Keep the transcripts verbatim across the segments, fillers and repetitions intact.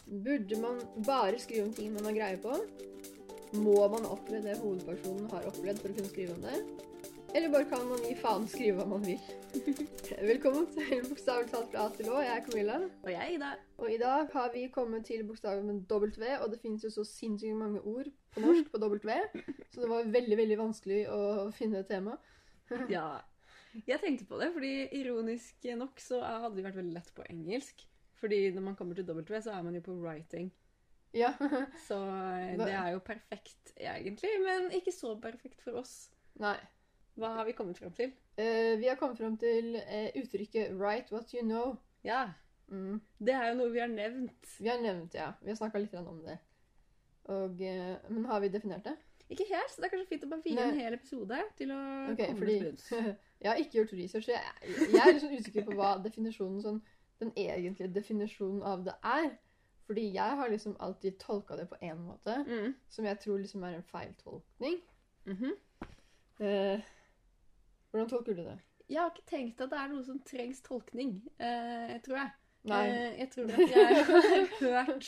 Burde man bare skrive om ting man har greie på? Må man oppleve det hovedpersonen har opplevd for å kunne skrive om det? Eller bare kan man gi faen skrive hva man vil? Velkommen til Bokstavelig talt fra A til Å. Jeg er Camilla. Og jeg er Ida. Og i dag har vi kommet til bokstaven med W, og det finnes jo så sinnssykt mange ord på norsk på W, så det var veldig, veldig vanskelig å finne et tema. Ja, jeg tenkte på det, fordi ironisk nok så hadde det vært veldig lett på engelsk. Fordi når man kommer til W, så er man jo på writing. Ja. Så det er jo perfekt egentlig, men ikke så perfekt for oss. Nei. Hva har vi kommet frem til? Uh, vi har kommet frem til uh, uttrykket «write what you know». Ja, mm. Det er jo noe vi har nevnt. Vi har nevnt, ja. Vi har snakket litt om det. Og, uh, men har vi definert det? Ikke helt, så det er kanskje fint å bare vie en hel episode til å okay, komme fordi, til bunns. Jeg har ikke gjort research, jeg, jeg er litt sånn usikker på hva definisjonen, sånn, den egentlige definisjonen av det er. Fordi jeg har liksom alltid tolket det på en måte, mm. som jeg tror liksom er en feiltolkning. Mhm. Uh, Hvordan tolker du det? Jeg har ikke tenkt at det er noe som trengs tolkning, eh, tror jeg. Nei. Eh, jeg tror at jeg har hørt...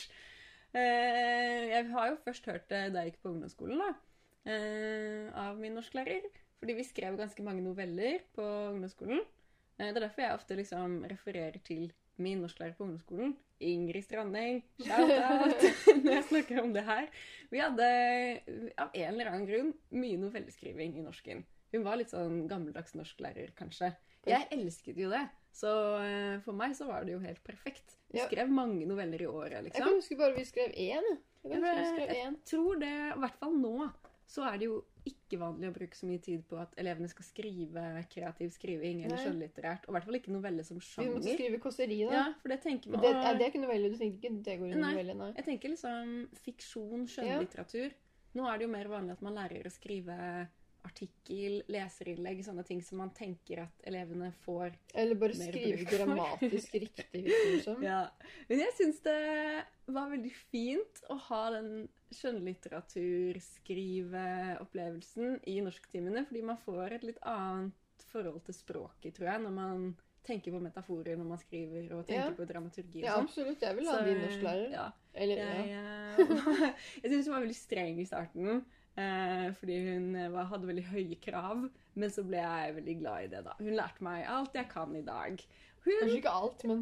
Eh, jeg har jo først hørt det da jeg gikk på ungdomsskolen, da, eh, av min norsklærer. Fordi vi skrev ganske mange noveller på ungdomsskolen. Eh, det er derfor jeg ofte liksom refererer til min norsklærer på ungdomsskolen. Ingrid Strandeng, shout out, når jeg snakker om det her. Vi hadde av en eller annen grunn mye novelleskriving i norsken. Hun var litt sånn gammeldags norsklærer, kanskje. Jeg elsket jo det. Så uh, for meg så var det jo helt perfekt. Vi ja. skrev mange noveller i året, liksom. Jeg kan huske bare vi skrev én. Jeg, kan huske vi skrev jeg én. tror det, i hvert fall nå, så er det jo ikke vanlig å bruke så mye tid på at elevene skal skrive kreativ skriving eller skjønnlitterært. Og i hvert fall ikke novelle som sjanger. Vi måtte skrive kåseri, da. Ja, for det tenker man... Det, er det ikke novelle? Du tenker ikke det går i novelle, nei? Jeg tenker liksom fiksjon, skjønnlitteratur. Ja. Nå er det jo mer vanlig at man lærer å skrive... artikkel, leserinnlegg, sånne ting som man tenker at elevene får. Eller bare skrive grammatisk riktig, liksom. Ja, men jeg synes det var veldig fint å ha den skjønnlitteraturskriveopplevelsen i norsktimene, fordi man får et litt annet forhold til språket, tror jeg, når man tenker på metaforer når man skriver og tenker ja. på dramaturgi og sånn. Ja, absolutt. Jeg vil ha din norsklærer. Ja. Eller, jeg, ja. jeg synes hun var veldig streng i starten. Eh, fordi hun var, hadde veldig høye krav, men så ble jeg veldig glad i det da. Hun lærte meg alt jeg kan i dag. Hun... Kanskje ikke alt, men...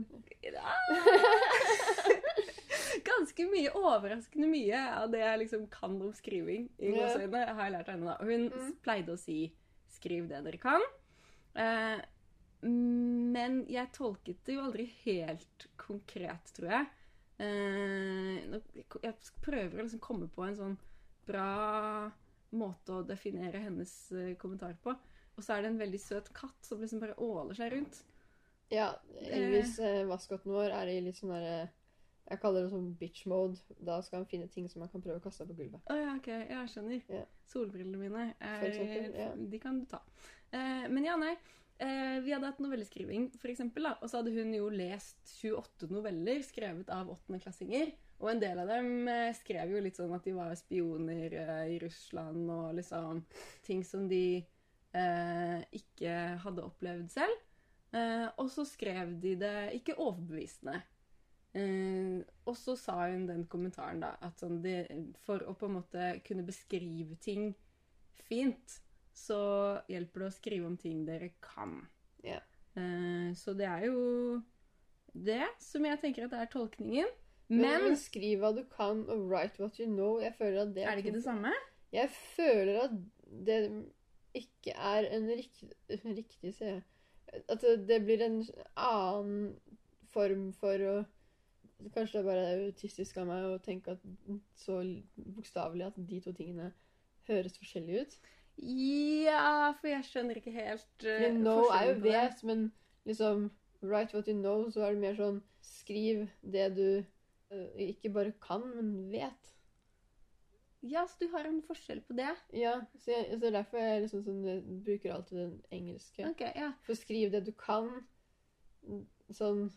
Ganske mye, overraskende mye av det jeg liksom kan om skriving i gåseøynene, har jeg lært henne da. Hun mm. pleide å si, skriv det dere kan. Eh, men jeg tolket det jo aldri helt konkret, tror jeg. Eh, jeg prøver å liksom komme på en sånn bra måte å definere hennes uh, kommentar på. Og så er det en veldig søt katt som liksom bare åler seg rundt. Ja, Elvis, eh, maskotten vår, er i litt sånn der, jeg kaller det sånn bitch mode. Da skal han finne ting som han kan prøve å kaste på gulvet. Å ja, ok, jeg skjønner. Ja. Solbrillene mine, er, for eksempel, ja. De kan du ta. Eh, men ja, nei, eh, vi hadde hatt novelleskriving, for eksempel, da, og så hadde hun jo lest tjueåtte noveller skrevet av åttende klassinger. Og en del av dem eh, skrev jo litt sånn at de var spioner eh, i Russland og liksom ting som de eh, ikke hadde opplevd selv. Eh, og så skrev de det ikke overbevisende. Eh, og så sa hun den kommentaren da, at sånn det, for å på en måte kunne beskrive ting fint, så hjelper det å skrive om ting dere kan. Ja. Eh, så det er jo det som jeg tenker at det er tolkningen. Men, men skriv hva du kan og write what you know. Jeg føler at det er det ikke det samme? Jeg føler at det ikke er en riktig, riktig se. At det blir en annen form for å... Kanskje det bare er autistisk av meg å tenke at så bokstavelig at de to tingene høres forskjellige ut. Ja, for jeg skjønner ikke helt uh, know er jo vet, men liksom write what you know, så er det mer sånn skriv det du ikke bare kan, men vet. Ja, så du har en forskjell på det? Ja, så, jeg, så derfor er jeg liksom sånn, jeg bruker alltid den engelske. Ok, ja. For skriv det du kan, sånn...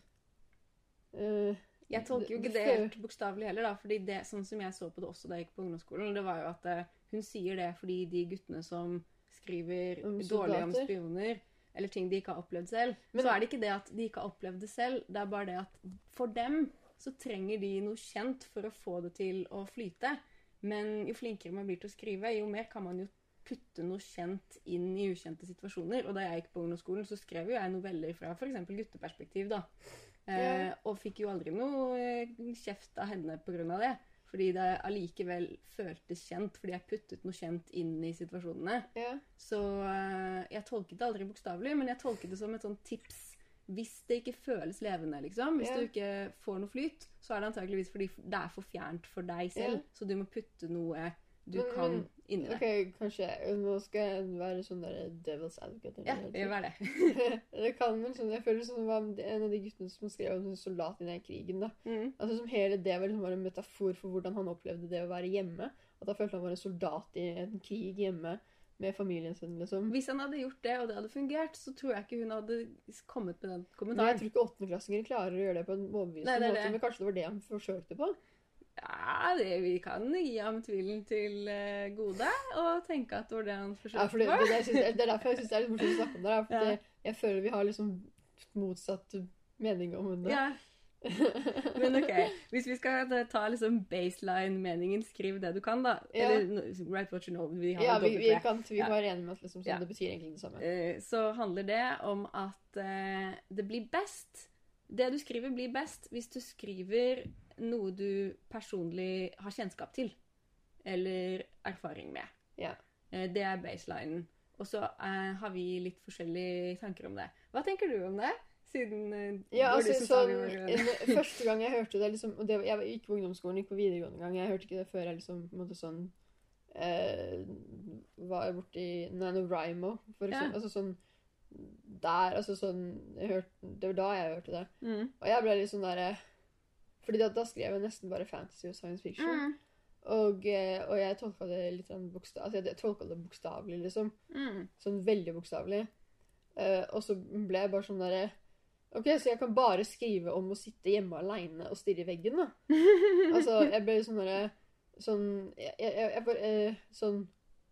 Uh, jeg tolker jo ikke det helt bokstavelig heller da, fordi det, sånn som jeg så på det også da jeg gikk på ungdomsskolen, det var jo at uh, hun sier det fordi de guttene som skriver om dårlig om spioner, eller ting de ikke har opplevd selv, men, så er det ikke det at de ikke har opplevd det selv, det er bare det at for dem så trenger de noe kjent for å få det til å flyte. Men jo flinkere man blir til å skrive, jo mer kan man jo putte noe kjent inn i ukjente situasjoner. Og da jeg gikk på ungdomsskolen, så skrev jo jeg noveller fra for eksempel gutteperspektiv, da. Eh, Ja. og fikk jo aldri noe eh, kjeft av henne på grunn av det. Fordi det allikevel føltes kjent, fordi jeg puttet noe kjent inn i situasjonene. Ja. Så eh, jeg tolket det aldri bokstavelig, men jeg tolket det som et sånt tips. Hvis det ikke føles levende, liksom, hvis Ja. du ikke får noe flyt, så er det antageligvis fordi det er for fjernt for deg selv. Ja. Så du må putte noe du Men- kan men- inni det. Ok, kanskje nå skal jeg være sånn der devil's advocate. Ja, eller det noe. gjør det. Det kan vel sånn, jeg føler som det var en av de guttene som skrev om soldaten i den krigen da. Mm. Altså som hele det var, liksom var en metafor for hvordan han opplevde det å være hjemme. At han følte han var en soldat i en krig hjemme med familien sin, liksom. Hvis han hadde gjort det, og det hadde fungert, så tror jeg ikke hun hadde kommet med den Men jeg kommentaren. tror ikke åttendeklassinger klarer å gjøre det på en Nei, overbevisende det er måte, det. men kanskje det var det han forsøkte på. Ja, det, vi kan gi ham tvilen til eh, gode, og tenke at det var det han Ja, forsøkte for det, på. det, det, synes jeg, det er derfor jeg synes det er litt morsomt å snakke om det, da, for Ja. det, jeg føler vi har liksom motsatt mening om det. Ja. Men ok, hvis vi skal ta liksom baseline-meningen, skriv det du kan, da. Ja. Eller no, write what you know. Vi har Ja, et vi, dobbelt vi tre. kan vi Ja. var enige med at liksom, sånn, Ja. det betyr egentlig det samme. Eh, så handler det om at eh, det blir best. Det du skriver blir best hvis du skriver noe du personlig har kjennskap til. Eller erfaring med. Ja. Eh, det er baselinen. Og så eh, har vi litt forskjellige tanker om det. Hva tenker du om det? Siden eh, Ja, det var altså, du som sa sånn, vi var- en- første gang jeg hørte det, liksom, og det, jeg gikk på ungdomsskolen, gikk på videregående gang, jeg hørte ikke det før jeg liksom, på en måte sånn, eh, var borti NaNoWriMo, for Ja. eksempel, altså sånn, der, altså sånn, jeg hørte, det var da jeg hørte det. Mm. Og jeg ble litt sånn der, fordi da, da skrev jeg nesten bare fantasy og science fiction, Mm. og, eh, og jeg tolket det litt sånn bokstav, altså jeg, jeg tolket det bokstavlig, liksom, Mm. sånn veldig bokstavlig. Eh, og så ble jeg bare sånn der, ok, så jeg kan bare skrive om å sitte hjemme alene og stirre i veggen, da. Altså, jeg ble sånn der, sånn, jeg, jeg, jeg bare, eh, sånn,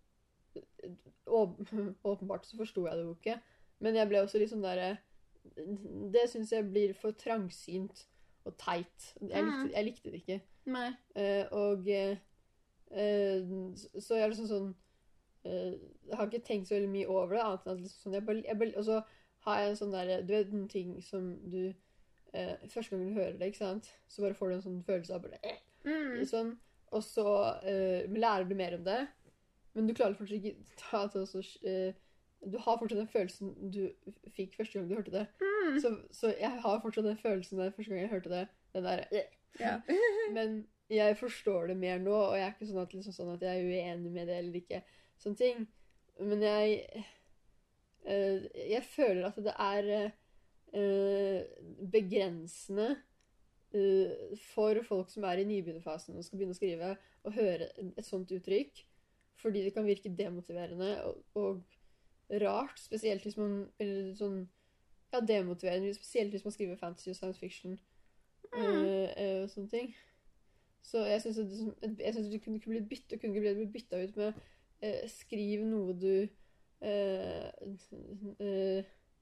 åp åpenbart så forstod jeg det jo ikke, men jeg ble også litt sånn der, det synes jeg blir for trangsynt og teit. Jeg likte, jeg likte det ikke. Nei. Eh, og eh, eh, så jeg er liksom sånn eh, jeg har ikke tenkt så veldig mye over det, annet enn at liksom sånn, jeg bare, jeg bare, og så har jeg en sånn der, du vet noen ting som du eh, første gang du hører det, ikke sant, så bare får du en sånn følelse av bare, eh, Mm. sånn, og så eh, lærer du mer om det, men du klarer fortsatt ikke ta til å eh, du har fortsatt den følelsen du fikk første gang du hørte det. Mm. Så, så jeg har fortsatt den følelsen der første gang jeg hørte det, den der, eh, Ja. men jeg forstår det mer nå, og jeg er ikke sånn at, liksom, sånn at jeg er uenig med det eller ikke, sånne ting. Men jeg, eh, jeg føler at det er eh, begrensende eh, for folk som er i nybegynnerfasen og skal begynne å skrive, og høre et sånt uttrykk, fordi det kan virke demotiverende og, og rart, spesielt hvis man, eller sånn, ja, demotiverende, spesielt hvis man skriver fantasy og science fiction, eh, eh, og sånne ting. Så jeg synes at det, jeg synes at det kunne ikke blitt byttet, kunne ikke blitt byttet ut med eh, skriv noe du eh, eh,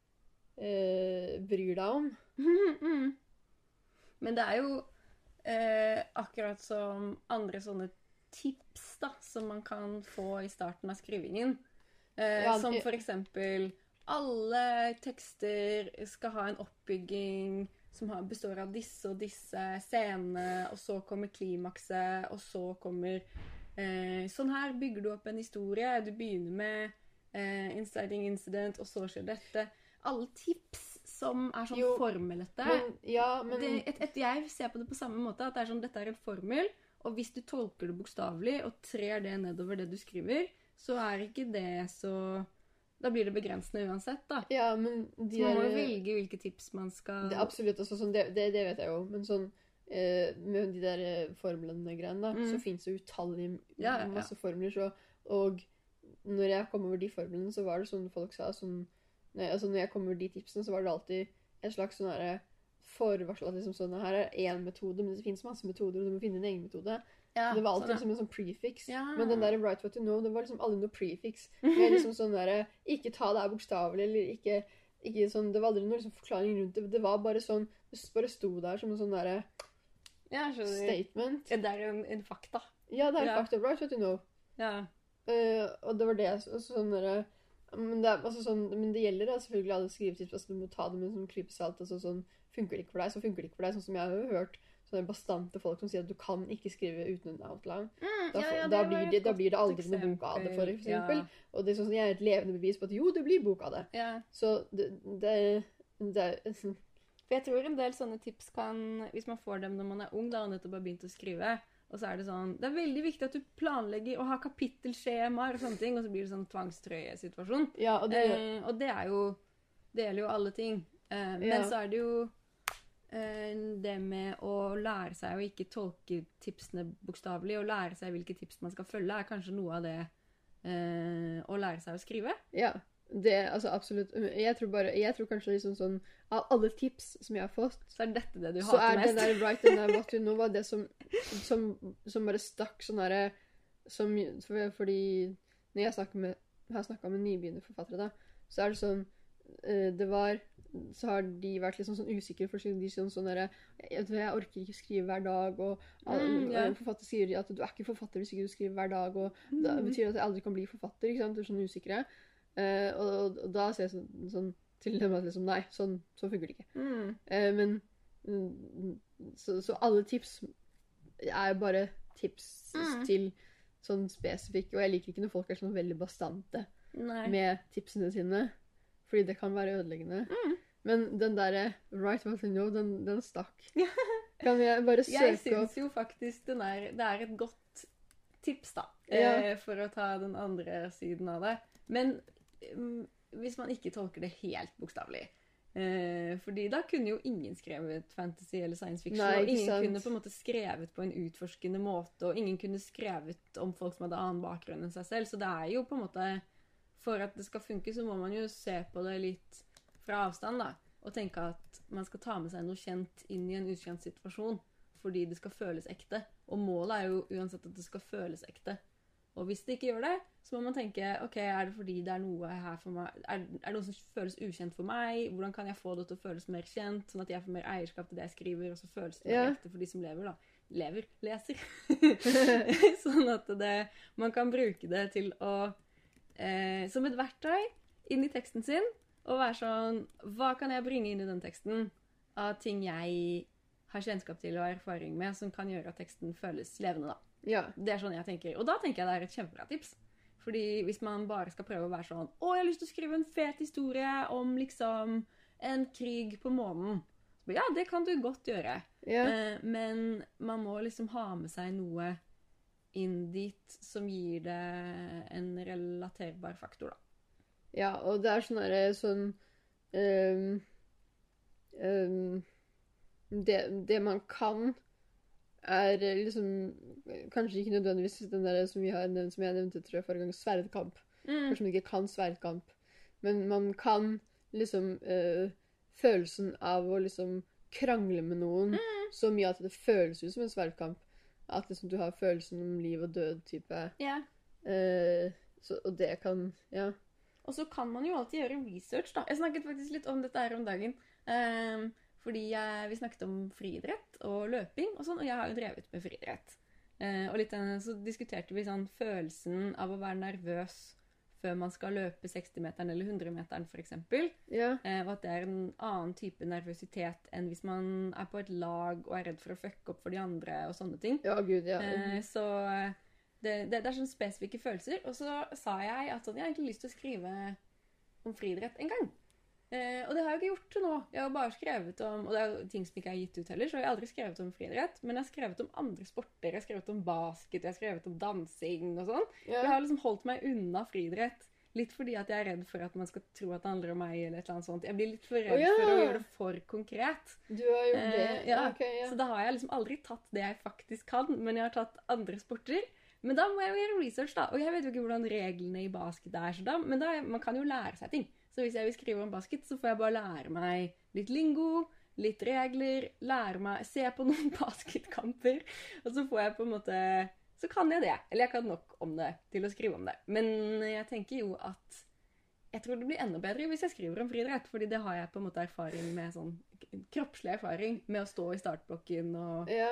eh, bryr deg om. Mm. Men det er jo eh, akkurat som andre sånne tips da, som man kan få i starten av skrivingen. Eh, Ja, som jeg- for eksempel alle tekster skal ha en oppbygging som har, består av disse og disse scenene, og så kommer klimakset, og så kommer eh, sånn her bygger du opp en historie. Du begynner med eh, inciting incident, og så skjer dette. Alle tips som er sånn Jo, formelete. Men, ja, men det, et, et, jeg ser på det på samme måte, at det er sånn, dette er en formel, og hvis du tolker det bokstavelig og trer det nedover det du skriver, så er ikke det så... Da blir det begrensende uansett, da. ja, men de Så man må jo der- velge hvilke tips man skal... Det er absolutt, altså, sånn, det, det, det vet jeg jo, men sånn eh, med de der eh, formlene-greiene da, Mm. så finnes det utallige Ja, ja, ja. masse formler, så, og når jeg kom over de formlene, så var det sånn folk sa, sånn, nei, altså når jeg kom over de tipsene, så var det alltid en slags sånn her forvarsel, at liksom sånn, her er en metode, men det finnes masse metoder, og du må finne din egen metode. Ja, Det var alltid sånn, ja. liksom en sånn prefix. Ja. Men den der write what you know, det var liksom aldri noe prefix. Med liksom sånn der, ikke ta det her bokstavelig, eller ikke, ikke sånn, det var aldri noe liksom forklaring rundt det. Det var bare sånn, det bare sto der som en sånn der, Ja, jeg skjønner. statement. Ja, det er en, en fakta. Ja, det er Ja. fakta, right, what you know. Ja. Eh, og det var det, og sånn der, men det, er, altså sånn, men det gjelder da selvfølgelig alle skrivetips, altså du må ta det med en sånn klype salt, altså sånn, funker det ikke for deg, så funker det ikke for deg, sånn som jeg har jo hørt sånne bastante folk som sier at du kan ikke skrive uten en outline. Mm, Da, ja, ja, får- det da, var blir et det, da godt blir det aldri noe bok av det, for eksempel. Ja. Og det er sånn som jeg er et levende bevis på at jo, det blir bok av det. Ja. Så det, det, det For jeg tror en del sånne tips kan, hvis man får dem når man er ung, da, og nettopp har begynt å skrive, og så er det sånn, det er veldig viktig at du planlegger og har kapittelskjemaer og sånne ting, og så blir det sånn tvangstrøye-situasjon. Ja, og det, Eh, og det er jo, det gjelder jo alle ting. Eh, men Ja. så er det jo eh, det med å lære seg å ikke tolke tipsene bokstavelig, og lære seg hvilke tips man skal følge, er kanskje noe av det eh, å lære seg å skrive. ja, det, altså absolutt. Jeg tror bare, jeg tror kanskje liksom sånn, av alle tips som jeg har fått, Så er dette det du så hater er mest. den der right and der what you know var det som, som, som bare stakk sånn derre, som, for, fordi når jeg snakker med, har snakket med nybegynnerforfattere da, så er det sånn, eh, det var, så har de vært litt sånn, sånn usikre, for de sier sånn derre, jeg, jeg orker ikke skrive hver dag, og, Mm, ja. og forfatter sier at du er ikke forfatter hvis ikke du skriver hver dag, og det Mm. betyr at jeg aldri kan bli forfatter, ikke sant? Du er sånn usikre. Eh, og, og da sier jeg sånn, sånn til dem at liksom, nei, sånn, sånn funker det ikke. Mm. Eh, men mm, så, så alle tips er bare tips Mm. til sånn spesifikke, og jeg liker ikke når folk er sånn veldig bastante Nei. med tipsene sine, fordi det kan være ødeleggende. Mm. Men den der right what you know, den, den stakk. Kan jeg bare Jeg søke opp? syns jo faktisk den er, det er et godt tips, da. Ja. Eh, for å ta den andre siden av det. Men mm, hvis man ikke tolker det helt bokstavelig. Eh, fordi da kunne jo ingen skrevet fantasy eller science fiction. Nei, og ikke ingen sant. kunne på en måte skrevet på en utforskende måte. Og ingen kunne skrevet om folk som hadde annen bakgrunn enn seg selv. Så det er jo på en måte, for at det skal funke, så må man jo se på det litt fra avstand, da. Og tenke at man skal ta med seg noe kjent inn i en ukjent situasjon. Fordi det skal føles ekte. Og målet er jo uansett at det skal føles ekte. Og hvis det ikke gjør det, så må man tenke, ok, er det fordi det er noe her for meg, er, er det noe som føles ukjent for meg? Hvordan kan jeg få det til å føles mer kjent, sånn at jeg får mer eierskap til det jeg skriver, og så føles det mer Ja. ekte for de som lever, da. Lever, leser. Sånn at det, man kan bruke det til å, eh, som et verktøy inn i teksten sin, og være sånn, hva kan jeg bringe inn i den teksten av ting jeg har kjennskap til og erfaring med, som kan gjøre at teksten føles levende, da. Ja. Det er sånn jeg tenker. Og da tenker jeg det er et kjempebra tips. Fordi hvis man bare skal prøve å være sånn, å, jeg har lyst til å skrive en fet historie om liksom en krig på månen. Så, ja, det kan du godt gjøre. Ja. Eh, men man må liksom ha med seg noe inn dit som gir det en relaterbar faktor, da. Ja, og det er sånn derre sånn ehm, ehm, det, det man kan er liksom kanskje ikke nødvendigvis den der som vi har nevnt, som jeg nevnte tror jeg forrige gang, sverdkamp. Mm. Kanskje man ikke kan sverdkamp, men man kan liksom eh, følelsen av å liksom krangle med noen så mye at det føles ut som en sverdkamp. At liksom du har følelsen om liv og død type. Ja. Eh, så, og det kan, ja. Og så kan man jo alltid gjøre research, da. Jeg snakket faktisk litt om dette her om dagen. Ehm, fordi jeg, vi snakket om friidrett og løping og sånn, og jeg har jo drevet med friidrett. Eh, og litt denne, så diskuterte vi sånn følelsen av å være nervøs før man skal løpe seksti-meteren eller hundre-meteren, for eksempel. Ja, Eh, og at det er en annen type nervøsitet enn hvis man er på et lag og er redd for å fucke opp for de andre og sånne ting. ja gud, ja. Eh, så det, det, det er sånne spesifikke følelser. Og så sa jeg at sånn, jeg har egentlig lyst til å skrive om friidrett en gang. Eh, og det har jeg ikke gjort til nå. Jeg har bare skrevet om, og det er jo ting som ikke er gitt ut heller, så jeg har aldri skrevet om friidrett, men jeg har skrevet om andre sporter. Jeg har skrevet om basket, jeg har skrevet om dansing og sånn. Ja. Jeg har liksom holdt meg unna friidrett. Litt fordi at jeg er redd for at man skal tro at det handler om meg, eller et eller annet sånt. Jeg blir litt for redd Å, ja. for å gjøre det for konkret. Du har gjort det? Eh, ja. Ok, ja. Så da har jeg liksom aldri tatt det jeg faktisk kan, men jeg har tatt andre sporter. Men da må jeg jo gjøre research, da. Og jeg vet jo ikke hvordan reglene i basket er, så da, men da, man kan jo lære seg ting. Så hvis jeg vil skrive om basket, så får jeg bare lære meg litt lingo, litt regler, lære meg, se på noen basketkamper, og så får jeg på en måte, så kan jeg det. Eller jeg kan nok om det til å skrive om det. Men jeg tenker jo at jeg tror det blir enda bedre hvis jeg skriver om friidrett, fordi det har jeg på en måte erfaring med, sånn kroppslig erfaring med å stå i startblokken og Ja.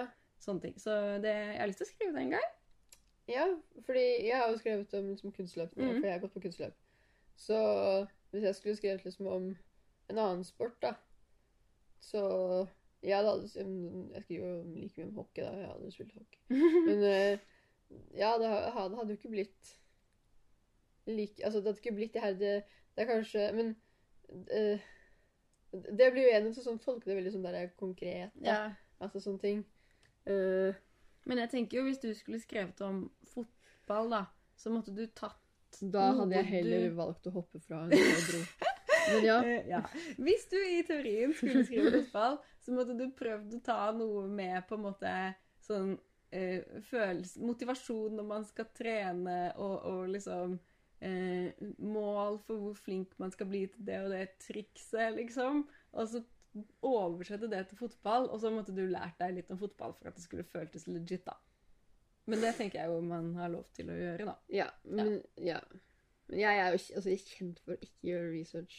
sånne ting. Så det, jeg har lyst til å skrive det en gang. Ja, fordi jeg har jo skrevet om liksom, kunstløp, Mm. for jeg har gått på kunstløp. Så hvis jeg skulle skrevet liksom, om en annen sport, da, så ja, da hadde jeg skriver jo like mye om hockey, da. Jeg hadde spilt hockey. Men eh, ja, det hadde, det hadde jo ikke blitt like Altså, det hadde ikke blitt det her Det, det er kanskje Men eh, det blir jo enig til sånn tolke det veldig sånn der konkret, da. Ja. Altså sånne ting. Eh, Men jeg tenker jo, hvis du skulle skrevet om fotball, da, så måtte du tatt da hadde jeg heller du- valgt å hoppe fra en bro. Men ja. Eh, ja. Hvis du i teorien skulle skrive fotball, så måtte du prøvd å ta noe med på en måte sånn eh, følelse, motivasjon når man skal trene, og, og liksom eh, mål for hvor flink man skal bli til det og det trikset, liksom. Og så oversette det til fotball, og så måtte du lært deg litt om fotball for at det skulle føltes legit, da. Men det tenker jeg jo man har lov til å gjøre, da. Ja, men ja. Men jeg er jo ikke- altså, jeg er kjent for å ikke gjøre research.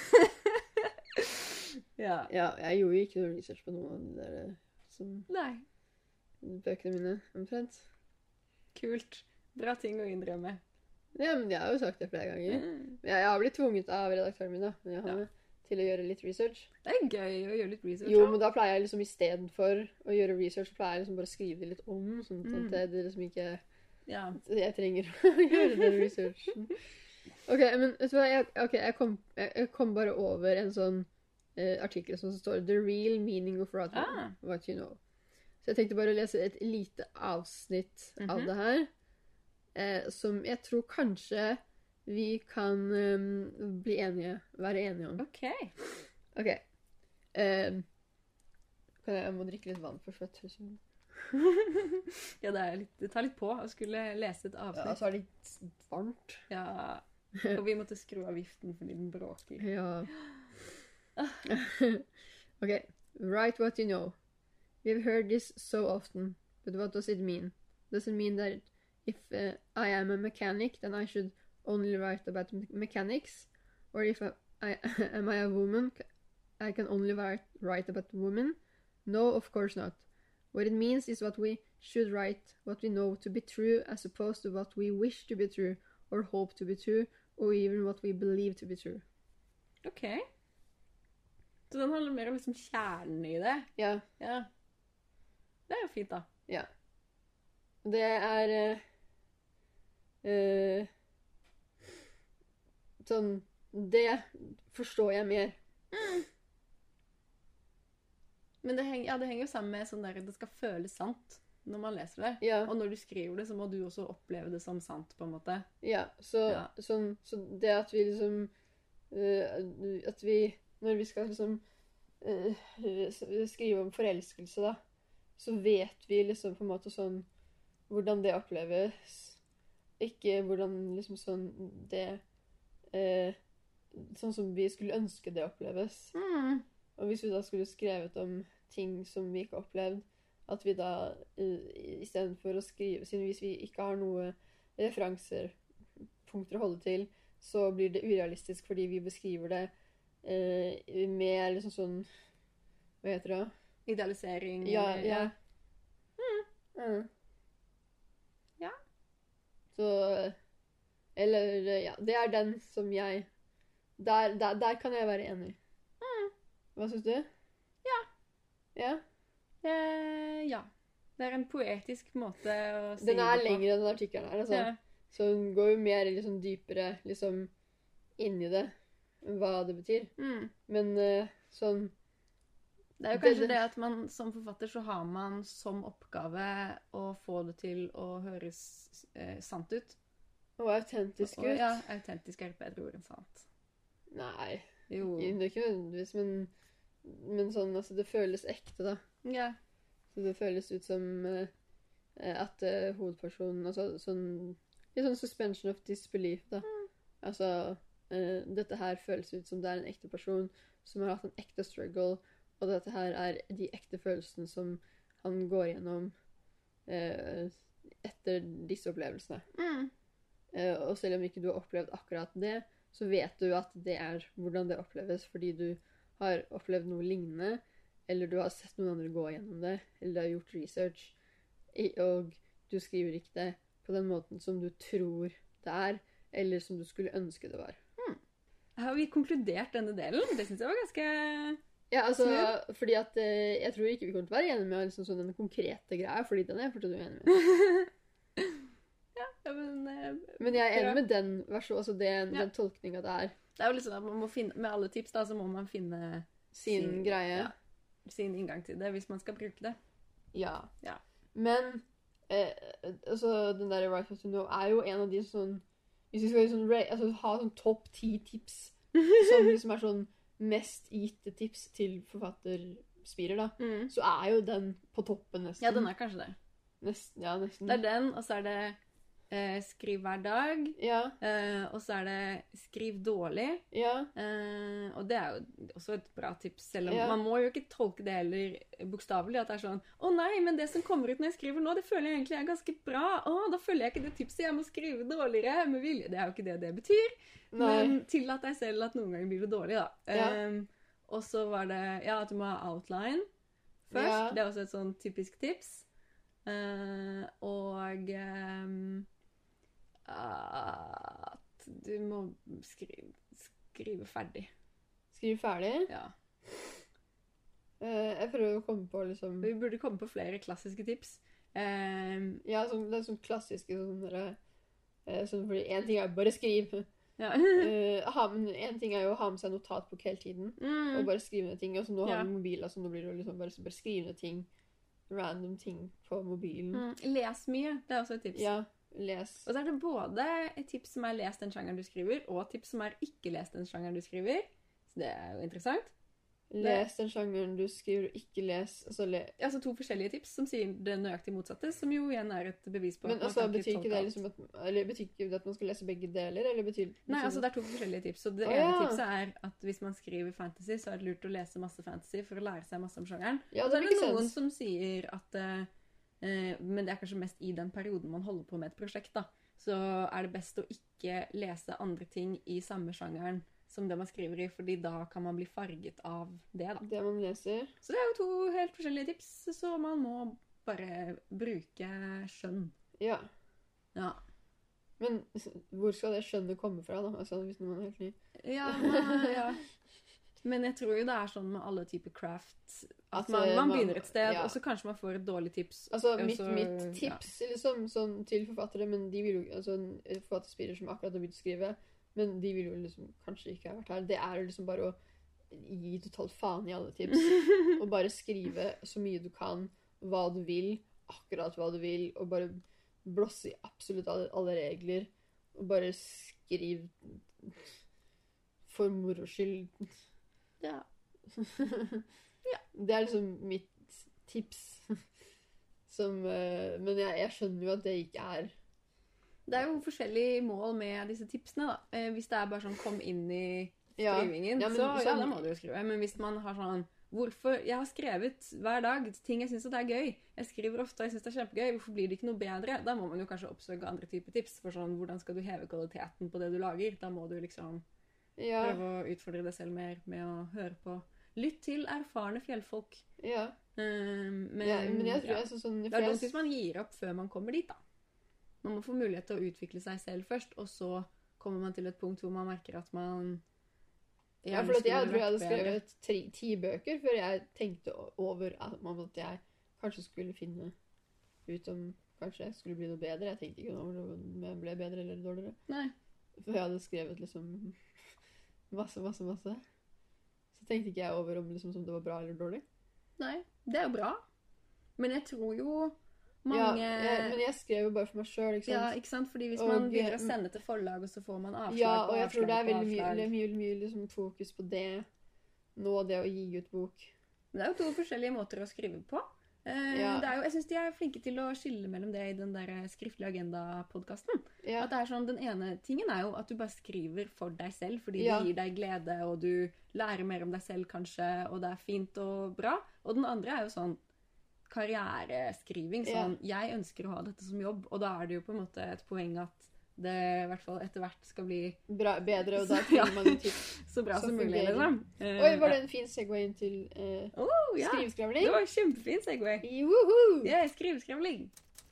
Ja. Ja, jeg gjorde jo ikke noe research på noe av de der eh, som Nei. bøkene mine, omtrent. Kult. Bra ting å innrømme. Ja, men jeg har jo sagt det flere ganger. Mm. Jeg, jeg har blitt tvunget av redaktøren min da, men jeg har, til å gjøre litt research. Det er gøy å gjøre litt research. Jo, da. men da pleier jeg liksom i stedet for å gjøre research, så pleier jeg liksom bare å skrive det litt om, sånn at Mm. det, det liksom ikke Ja. jeg trenger å gjøre den researchen. Ok, men vet du hva, jeg, ok, jeg, kom, jeg, jeg kom bare over en sånn eh, artikkel som står The Real Meaning of What, Ah. what You Know. Så jeg tenkte bare å lese et lite avsnitt av Mhm. det her, eh, som jeg tror kanskje vi kan eh, bli enige, være enige om. OK. Ok. Eh, kan jeg, jeg må drikke litt vann først, vet du. Ja, det, er litt, det tar litt på å skulle lese et Ja, avsnitt. så er det litt varmt. Ja. Og vi måtte skru av viften fordi den bråker. Ja. Okay. Write what you know. We've heard this so often, but what does it mean? Does it mean that if uh, I am a mechanic, then I should only write about me- mechanics? Or if I, I am I a woman, c- I can only write, write about women? No, of course not. What it means is what we should write, what we know to be true, as opposed to what we wish to be true, or hope to be true, or even what we believe to be true. OK. Så den handler mer om liksom kjernen i det. Ja. Ja. Det er jo fint, da. Ja. Det er eh, eh, Sånn Det forstår jeg mer. Men det, heng, ja, det henger jo sammen med sånn der at det skal føles sant når man leser det. Ja. Og når du skriver det, så må du også oppleve det som sant, på en måte. Ja, så, Ja. Sånn, så det at vi liksom eh, At vi Når vi skal liksom eh, skrive om forelskelse, da, så vet vi liksom på en måte sånn hvordan det oppleves. Ikke hvordan liksom sånn det eh, Sånn som vi skulle ønske det oppleves. Mm. Og hvis vi da skulle skrevet om ting som vi ikke har opplevd, at vi da i stedet for å skrive, siden hvis vi ikke har noe referanser, punkter å holde til, så blir det urealistisk fordi vi beskriver det eh, med liksom sånn, hva heter det? Idealisering. Ja, eller- ja. Mm. Ja. Så, eller, ja, det er den som jeg, der, der, der kan jeg være enig. Hva synes du? Ja. Ja? Eh, ja. Det er en poetisk måte å si Den er det på. lengre enn den artikkelen her, altså. Ja. Så den går jo mer liksom dypere liksom inn i det, hva det betyr. Mm. Men eh, sånn Det er jo Det- kanskje det- det at man som forfatter så har man som oppgave å få det til å høres eh, sant ut. Og autentisk Og, ut. ja, autentisk er et bedre ord enn sant. Nei, Jo. det er ikke nødvendigvis, men, men sånn, altså, det føles ekte, da. Ja. Så det føles ut som eh, at eh, hovedpersonen, altså sånn, litt sånn suspension of disbelief, da. Altså, eh, dette her føles ut som det er en ekte person som har hatt en ekte struggle, og dette her er de ekte følelsene som han går gjennom eh, etter disse opplevelsene. Mm. Eh, og selv om ikke du har opplevd akkurat det, så vet du at det er hvordan det oppleves, fordi du har opplevd noe lignende, eller du har sett noen andre gå gjennom det, eller du har gjort research, og du skriver ikke det på den måten som du tror det er, eller som du skulle ønske det var. Hmm. Har vi konkludert denne delen? Det synes jeg var ganske... Ja, altså, fordi at eh, jeg tror ikke vi kommer til å være enige med liksom, sånn, den konkrete greia, fordi den er jeg fortsatt uenig med. ja, men... Eh, men jeg er enig med den versjonen, altså den, ja. den tolkningen det er. Det er jo liksom at man må finne, med alle tips da, så må man finne sin, sin greie. Ja, sin inngang til det, hvis man skal bruke det. Ja. ja. Men, eh, altså, den der Right What To Know er jo en av de sånn, hvis vi skal sånn, altså, ha sånn topp ti tips, som liksom er sånn mest gitte tips til forfatterspirer, da, mm. så er jo den på toppen nesten. Ja, den er kanskje det. Nesten, ja, nesten. Det er den, og så er det eh, skriv hver dag, ja. eh, og så er det skriv dårlig, ja. eh, og det er jo også et bra tips, selv om ja. man må jo ikke tolke det heller bokstavelig, at det er sånn, å nei, men det som kommer ut når jeg skriver nå, det føler jeg egentlig er ganske bra, å, da føler jeg ikke det tipset, jeg må skrive dårligere med vilje, det er jo ikke det det betyr. Nei. Men tillat deg selv at noen ganger blir det dårlig, da. Ja. Um, og så var det, ja, at du må ha outline først. Ja. Det er også et sånn typisk tips. Uh, og um, at du må skrive, skrive ferdig. Skrive ferdig? Ja. Uh, jeg prøver å komme på liksom... Vi burde komme på flere klassiske tips. Um, ja, sånn, det er sånn klassiske sånn der, uh, sånn, fordi en ting er bare skrive. Ja. uh, ha, men en ting er jo å ha med seg notatbok hele tiden mm. og bare skrive ned ting, og så nå ja. har vi mobiler, så nå blir det liksom bare, bare skrive ned ting, random ting på mobilen. Mm. Les mye, det er også et tips. Ja, les. Og så er det både et tips som er lest den sjangeren du skriver, og et tips som er ikke lest den sjangeren du skriver, så det er jo interessant. Les den sjangeren du skriver, og ikke les altså, le altså to forskjellige tips som sier det nøyaktig motsatte, som jo igjen er et bevis på men at man altså, kan betyr ikke ikke det liksom at, eller betyr ikke det at man skal lese begge deler, eller betyr liksom... Nei, altså det er to forskjellige tips, så det oh, ene ja. tipset er at hvis man skriver fantasy, så er det lurt å lese masse fantasy for å lære seg masse om sjangeren. Ja, og så er det noen sens. som sier at uh, uh, men det er kanskje mest i den perioden man holder på med et prosjekt da, så er det best å ikke lese andre ting i samme sjangeren som det man skriver i, fordi da kan man bli farget av det da. Det man leser. Så det er jo to helt forskjellige tips, så man må bare bruke skjønn. Ja. Ja. Men hvor skal det skjønnet komme fra da? Altså, hvis man er helt ny. Ja, men, ja. Men jeg tror jo det er sånn med alle typer craft, at altså, man, man man, begynner et sted, ja. og så kanskje man får et dårlig tips. Altså, mitt, så, mitt tips ja. liksom, sånn, til forfattere, men de vil jo, altså forfatterspirer som akkurat har begynt å skrive, men de vil jo liksom kanskje ikke ha vært her. Det er jo liksom bare å gi totalt faen i alle tips. Og bare skrive så mye du kan, hva du vil, akkurat hva du vil, og bare blåse i absolutt alle, alle regler. Og bare skriv for moro skyld. Ja. ja. Det er liksom mitt tips. Som, uh, men jeg, jeg skjønner jo at det ikke er... Det er jo forskjellige mål med disse tipsene da. Eh, hvis det er bare sånn, kom inn i skrivingen, ja. Ja, men, så, så ja, da må du jo skrive. Men hvis man har sånn, hvorfor, jeg har skrevet hver dag ting jeg synes at det er gøy. Jeg skriver ofte, og jeg synes det er kjempegøy. Hvorfor blir det ikke noe bedre? Da må man jo kanskje oppsøke andre typer tips. For sånn, hvordan skal du heve kvaliteten på det du lager? Da må du liksom ja. prøve å utfordre deg selv mer med å høre på. Lytt til erfarne fjellfolk. Ja. Um, men, ja, men jeg tror ja. jeg så sånn... Det er dumt hvis man gir opp før man kommer dit da. Man må få mulighet til å utvikle seg selv først, og så kommer man til et punkt hvor man merker at man... Ja, for jeg tror jeg hadde skrevet ti, ti bøker før jeg tenkte over at, at jeg kanskje skulle finne ut om kanskje jeg skulle bli noe bedre. Jeg tenkte ikke over om jeg ble bedre eller dårligere. Nei. For jeg hadde skrevet liksom masse, masse, masse. Så tenkte ikke jeg over om, liksom, om det var bra eller dårlig. Nei, det er jo bra. Men jeg tror jo... Mange... Ja, jeg, men jeg skrev jo bare for meg selv, ikke sant? Ja, ikke sant? Fordi hvis og, man begynner å sende til forlag, og så får man avslag ja, på avslag på avslag. Ja, og jeg tror det er veldig mye, mye, mye, mye liksom, fokus på det, nå det å gi ut bok. Men det er jo to forskjellige måter å skrive på. Eh, ja. det er jo, jeg synes de er flinke til å skille mellom det i den der skriftlige agenda-podcasten. Ja. At det er sånn, den ene tingen er jo at du bare skriver for deg selv, fordi ja. det gir deg glede, og du lærer mer om deg selv kanskje, og det er fint og bra. Og den andre er jo sånn, karriereskriving, sånn, ja. jeg ønsker å ha dette som jobb, og da er det jo på en måte et poeng at det i hvert fall etter hvert skal bli Bra, bedre, og da trenger man en tips. så bra som, som mulig, fungerer. liksom. Eh, Oi, var det en fin segway inn til uh, oh, ja. skriveskravling? Det var en kjempefin segway. Woohoo! Ja, skriveskravling.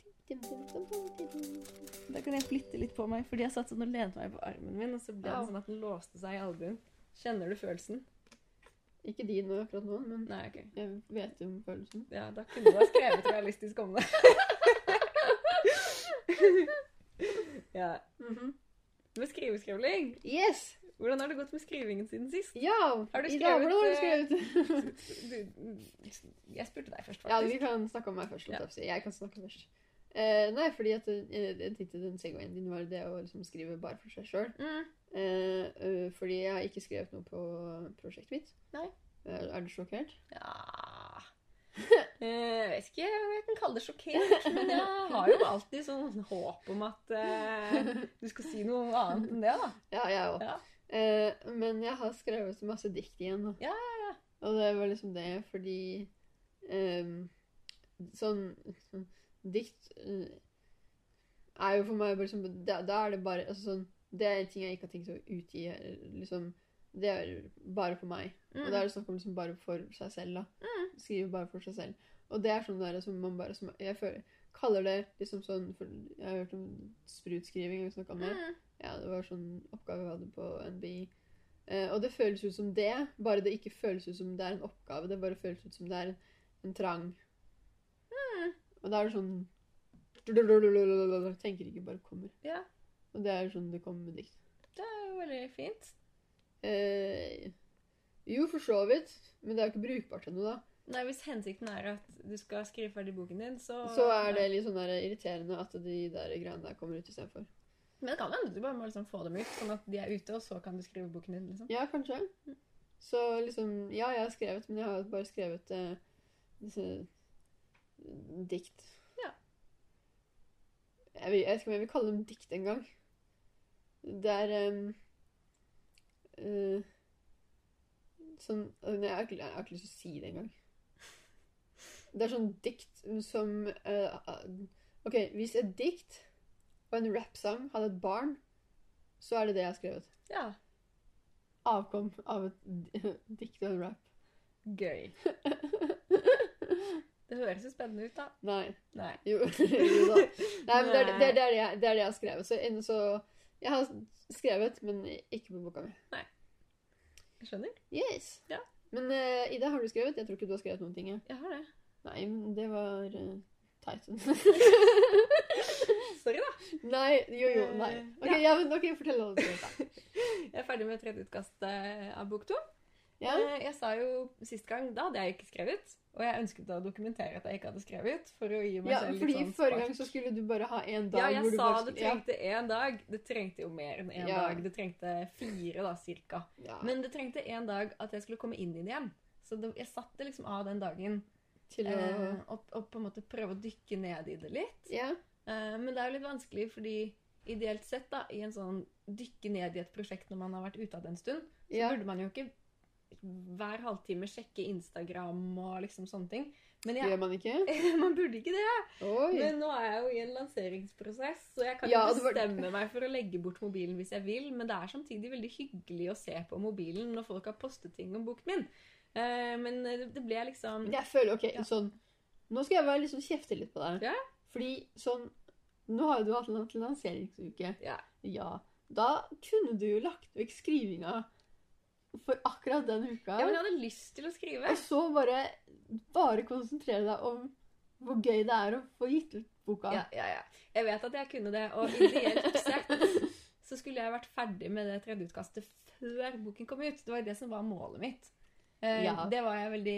Da kan jeg flytte litt på meg, fordi jeg satt sånn og lente meg på armen min, og så ble det Au. sånn at den låste seg i albuen. Kjenner du følelsen? Ikke din nå akkurat nå, men Nei, ok. jeg vet om følelsen. Ja, da kunne du ha skrevet realistisk om det. ja. Mhm. Med skriveskravling. Yes! Hvordan har det gått med skrivingen siden sist? Ja! Har du I dag, hvordan har du skrevet, skrevet? Du, jeg spurte deg først, Ja, vi faktisk. kan snakke om meg først. Ja. Ja. Jeg kan snakke først. Eh, nei, fordi at eh, jeg tenkte den segwayen din var det å liksom skrive bare for seg selv. Mm. Eh, eh, fordi jeg har ikke skrevet noe på prosjektet mitt. Nei. Eh, er du sjokkert? Ja Eh, Jeg vet ikke om jeg kan kalle det sjokkert, men jeg har jo alltid sånn håp om at eh, du skal si noe annet enn det, da. Ja, jeg òg. Ja. Eh, men jeg har skrevet masse dikt igjen. Da. Ja, ja, ja. Og det var liksom det, fordi ehm, sånn, sånn dikt eh, er jo for meg bare sånn da, da er det bare altså sånn, det er en ting jeg ikke har tenkt å utgi. Liksom, det er bare for meg. Mm. Og da er det snakk om liksom bare for seg selv. da. Mm. Skrive bare for seg selv. Og det er sånn der som man bare som jeg føler, kaller det liksom sånn for, jeg har hørt om sprutskriving, vi snakket om det. Mm. Ja, det var sånn oppgave vi hadde på N B I. Eh, og det føles ut som det, bare det ikke føles ut som det er en oppgave, det bare føles ut som det er en, en trang. Mm. Og da er det sånn tenker ikke, bare kommer. Ja, Og det er sånn det kommer med dikt. det er jo veldig fint. Eh, jo, for så vidt, men det er jo ikke brukbart ennå da. Nei, hvis hensikten er at du skal skrive ferdig boken din, så... Så er det litt sånn der irriterende at de der greiene der kommer ut i stedet for. Men det kan hende du bare må liksom få dem ut, sånn at de er ute, og så kan du skrive boken din, liksom. Ja, kanskje. Så liksom, ja, jeg har skrevet, men jeg har bare skrevet eh, disse dikt. Ja. Jeg, vil, jeg vet ikke om jeg vil kalle dem dikt engang. Det er um, uh, sånn, jeg har, ikke, jeg har ikke lyst til å si det engang. Det er sånn dikt som uh, ok, hvis et dikt og en rap-sang hadde et barn, så er det det jeg har skrevet. Ja. Avkom av et dikt og en rap. Gøy. Det høres jo spennende ut, da. Nei. Nei. Jo, jo da. Nei, men det er det, er, det, er det, jeg, det er det jeg har skrevet. Så, så jeg har skrevet, men ikke på boka mi. Jeg skjønner. Yes. Ja. Men uh, Ida, har du skrevet? Jeg tror ikke du har skrevet noen ting. Ja. Jeg har det. Nei, men det var uh, teit. Sorry, da. Nei, jo, jo, nei. Ok, Ja. ja, men ok, fortell hva du har skrevet. Jeg er ferdig med tredje utkast eh, av bok to. Ja. Eh, Jeg sa jo sist gang, da hadde jeg ikke skrevet, og jeg ønsket å dokumentere at jeg ikke hadde skrevet, for å gi meg Ja, selv litt fordi sånn forrige spark. gang så skulle du bare ha en dag Ja, jeg hvor du sa bare det skulle... trengte én dag. Det trengte jo mer enn én Ja. dag. Det trengte fire, da, cirka. Ja, Men det trengte én dag at jeg skulle komme inn i det igjen. Så det, jeg satte liksom av den dagen til å... eh, og, og på en måte prøve å dykke ned i det litt. Ja, Eh, men det er jo litt vanskelig, fordi ideelt sett da, i en sånn dykke ned i et prosjekt når man har vært ute av det en stund, så Ja. burde man jo ikke hver halvtime sjekke Instagram og liksom sånne ting. Men jeg, gjør man ikke? man burde ikke det. Oi. Men nå er jeg jo i en lanseringsprosess, så jeg kan Ja, jo det var- bestemme meg for å legge bort mobilen hvis jeg vil, men det er samtidig veldig hyggelig å se på mobilen når folk har postet ting om boken min. Eh, men det, det ble liksom... Men jeg føler, ok, Ja. sånn... Nå skal jeg bare liksom kjefte litt på deg. Ja. Fordi sånn... Nå har jo du hatt en lanseringsuke. Ja. Ja. Da kunne du jo lagt vekk skrivinga for akkurat den uka. Ja, men jeg hadde lyst til å skrive. Og så bare, bare konsentrere deg om hvor gøy det er å få gitt ut boka. Ja, ja, ja. Jeg vet at jeg kunne det, og ideelt sett så skulle jeg vært ferdig med det tredje utkastet før boken kom ut. Det var jo det som var målet mitt. Eh, Ja. Det var jeg veldig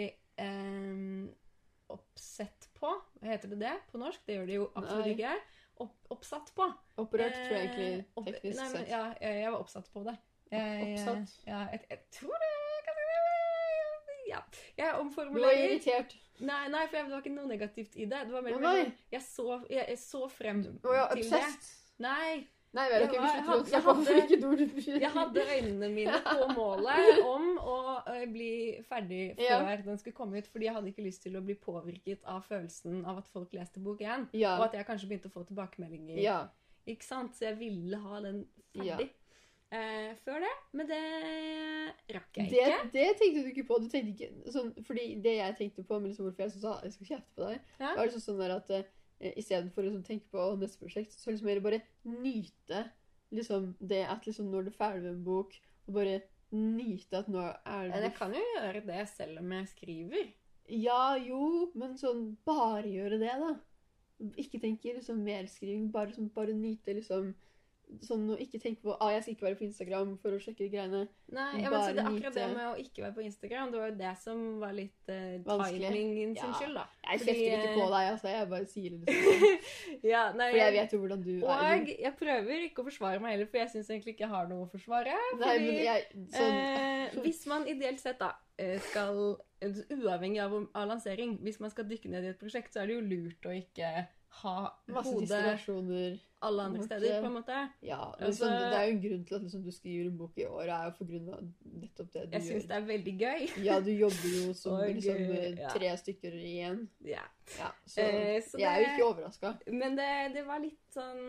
eh, oppsett på. Hva heter det det på norsk? Det gjør det jo absolutt Nei. ikke. Opp, oppsatt på. Opprørt, tror jeg Eh, egentlig, opp- teknisk nei, men, sett. ja, jeg, jeg var oppsatt på det. Jeg, Oppsatt? Ja, jeg, jeg tror det kanskje, ja. Jeg Du var omformulerer. irritert. Nei, nei, for det var ikke noe negativt i det. Det var mer Å, nei. sånn, jeg, så, jeg, jeg så frem Å ja, til det. obsessed. Nei, Nei, vel, Jeg ok, vi var- slutter å jeg snakke om hadde- hvilket ord du bruker. jeg hadde øynene mine på målet om å eh, bli ferdig Ja. før den skulle komme ut, fordi jeg hadde ikke lyst til å bli påvirket av følelsen av at folk leste bok igjen, Ja. og at jeg kanskje begynte å få tilbakemeldinger Ja. ikke sant? Så jeg ville ha den ferdig eh, før det, men det rakk jeg Det, ikke. det tenkte du ikke på. Du tenkte ikke sånn, fordi det jeg tenkte på, men liksom hvorfor jeg sa jeg skal kjefte på deg, Ja. var liksom sånn der at eh, i stedet for å liksom tenke på neste prosjekt, så liksom mer bare nyte liksom det at liksom når du er ferdig med en bok, og bare nyte at nå er Men det... jeg kan jo gjøre det selv om jeg skriver. Ja, jo, men sånn bare gjøre det da. Ikke tenke liksom mer skriving, bare, sånn, bare nyte liksom sånn å ikke tenke på ah, jeg skal ikke være på Instagram for å sjekke de greiene. Nei, ja, men så det er akkurat nyte. det med å ikke være på Instagram, det var jo det som var litt uh, Vanskelig. timingen sin Ja. skyld, da. Jeg Fordi, kjefter ikke på eh, deg, altså. Jeg bare sier det liksom. ja, nei, For jeg vet jo hvordan du er. Og jeg prøver ikke å forsvare meg heller, for jeg synes egentlig ikke jeg har noe å forsvare. Nei, Fordi, men jeg... Sånn... eh, hvis man ideelt sett da, eh, skal, eh, uavhengig av, av lansering, hvis man skal dykke ned i et prosjekt, så er det jo lurt å ikke ha Masse hodet distraksjoner. alle andre Måtte- steder, på en måte. Ja, Altså- liksom, det er jo en grunn til at liksom, du skriver en bok i år, er jo for grunn av nettopp det du Jeg synes gjør. det er veldig gøy. Ja, du jobber jo som Og, liksom, ja. tre stykker igjen. Ja. Ja, så, Eh, så jeg er jo det- ikke overrasket. Men det, det var litt sånn,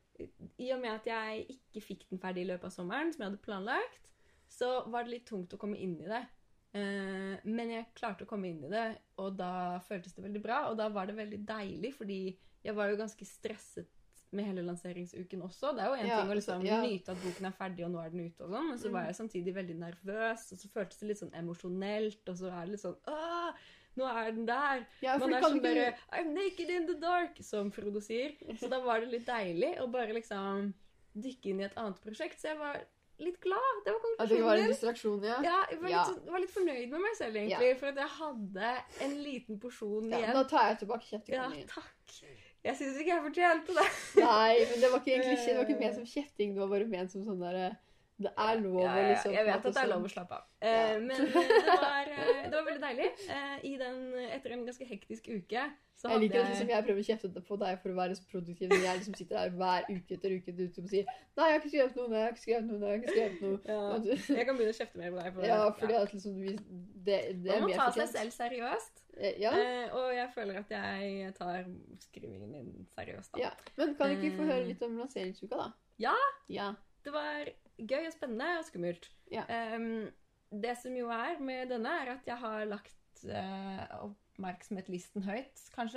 i og med at jeg ikke fikk den ferdig i løpet av sommeren, som jeg hadde planlagt, så var det litt tungt å komme inn i det. Eh, men jeg klarte å komme inn i det, og da føltes det veldig bra, og da var det veldig deilig, fordi jeg var jo ganske stresset med hele lanseringsuken også. Det er jo en Ja, ting å liksom ja. nyte at boken er ferdig, og nå er den ute og sånn, men så Mm. var jeg samtidig veldig nervøs, og så føltes det litt sånn emosjonelt, og så er det litt sånn, åh, nå er den der. Ja, for Man du er kan sånn ikke... bare, I'm naked in the dark, som Frodo sier. Så da var det litt deilig å bare liksom dykke inn i et annet prosjekt, så jeg var litt glad. Det var At det var en konklusjonen. distraksjon, ja. Ja, jeg var, Ja. litt, sånn- var litt fornøyd med meg selv, egentlig, for at jeg hadde en liten porsjon Ja, igjen. da tar jeg tilbake Ja, kjeftekongen. takk. Jeg synes ikke jeg fortjente det. Nei, men det var ikke egentlig ikke, det var ikke ment som kjefting, det var bare ment som sånn der, det er lov Ja, å ja, liksom... jeg på en vet måte at det er sånn- lov å slappe av. Ja. Eh, men eh, det var, eh, det var veldig deilig. Eh, i den, etter en ganske hektisk uke, så Jeg hadde liker at liksom, jeg prøver å kjefte på deg for å være så produktiv, men jeg liksom sitter her hver uke etter uke ute og sier nei, jeg har ikke skrevet noe, nei, jeg har ikke skrevet noe, nei, jeg har ikke skrevet noe. Ja, Og du- jeg kan begynne å kjefte mer på deg. For Ja, det. fordi at liksom, vi, det, det er Man må mer ta seg fortjent. selv seriøst. Eh, Ja, Eh, og jeg føler at jeg tar skrivingen min seriøst, da. ja. Men kan vi ikke få høre Eh. litt om lanseringsuka, da? Ja. Ja. Det var gøy og spennende og skummelt. Ja. Ehm, det som jo er med denne, er at jeg har lagt eh, oppmerksomhetslisten høyt, kanskje.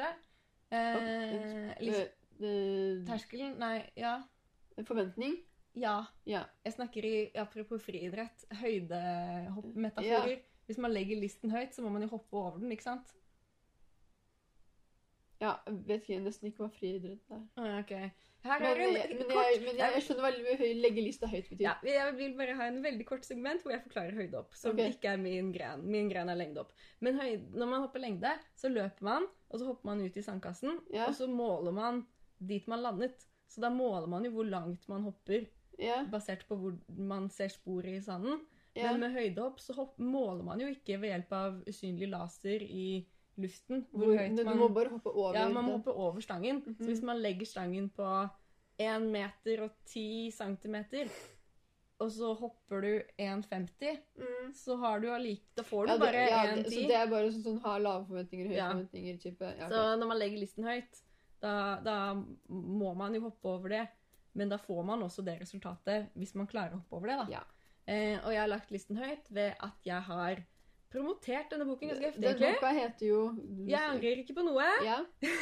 Eh, list, Eh, eh, terskelen? Nei, ja. Forventning? Ja. Ja. Jeg snakker i, apropos friidrett, høydehoppmetaforer. Hvis man legger listen høyt, så må man jo hoppe over den, ikke sant? Ja, jeg vet ikke, nesten ikke hva friidrett er. Ah, ok. Her Men, er en jeg, men, kort... jeg, men jeg, jeg skjønner veldig hva høy, legge lista høyt betyr. Ja, jeg vil bare ha en veldig kort segment hvor jeg forklarer høydehopp, som Ok. ikke er min gren. Min gren er lengdehopp. Men høyde, når man hopper lengde, så løper man, og så hopper man ut i sandkassen, Ja. og så måler man dit man landet. Så da måler man jo hvor langt man hopper, Ja, basert på hvor man ser spor i sanden. ja. Men med høydehopp så hopp, måler man jo ikke ved hjelp av usynlig laser i luften. Hvor Hvor, høyt du man... må bare hoppe over. Ja, man må det. hoppe over stangen. Mhm. Så hvis man legger stangen på én meter og ti centimeter, og så hopper du én femti, Mm. så har du allik... Da får du Ja, det, bare ja, én det, ti. så det er bare sånn, sånn ha lave forventninger, høye Ja. forventninger type. Ja, ok. Så når man legger listen høyt, da, da må man jo hoppe over det. Men da får man også det resultatet hvis man klarer å hoppe over det, da. Ja. Eh, og jeg har lagt listen høyt ved at jeg har promotert denne boken ganske heftig, Den egentlig. boka heter jo... Jeg angrer ikke på noe. Ja.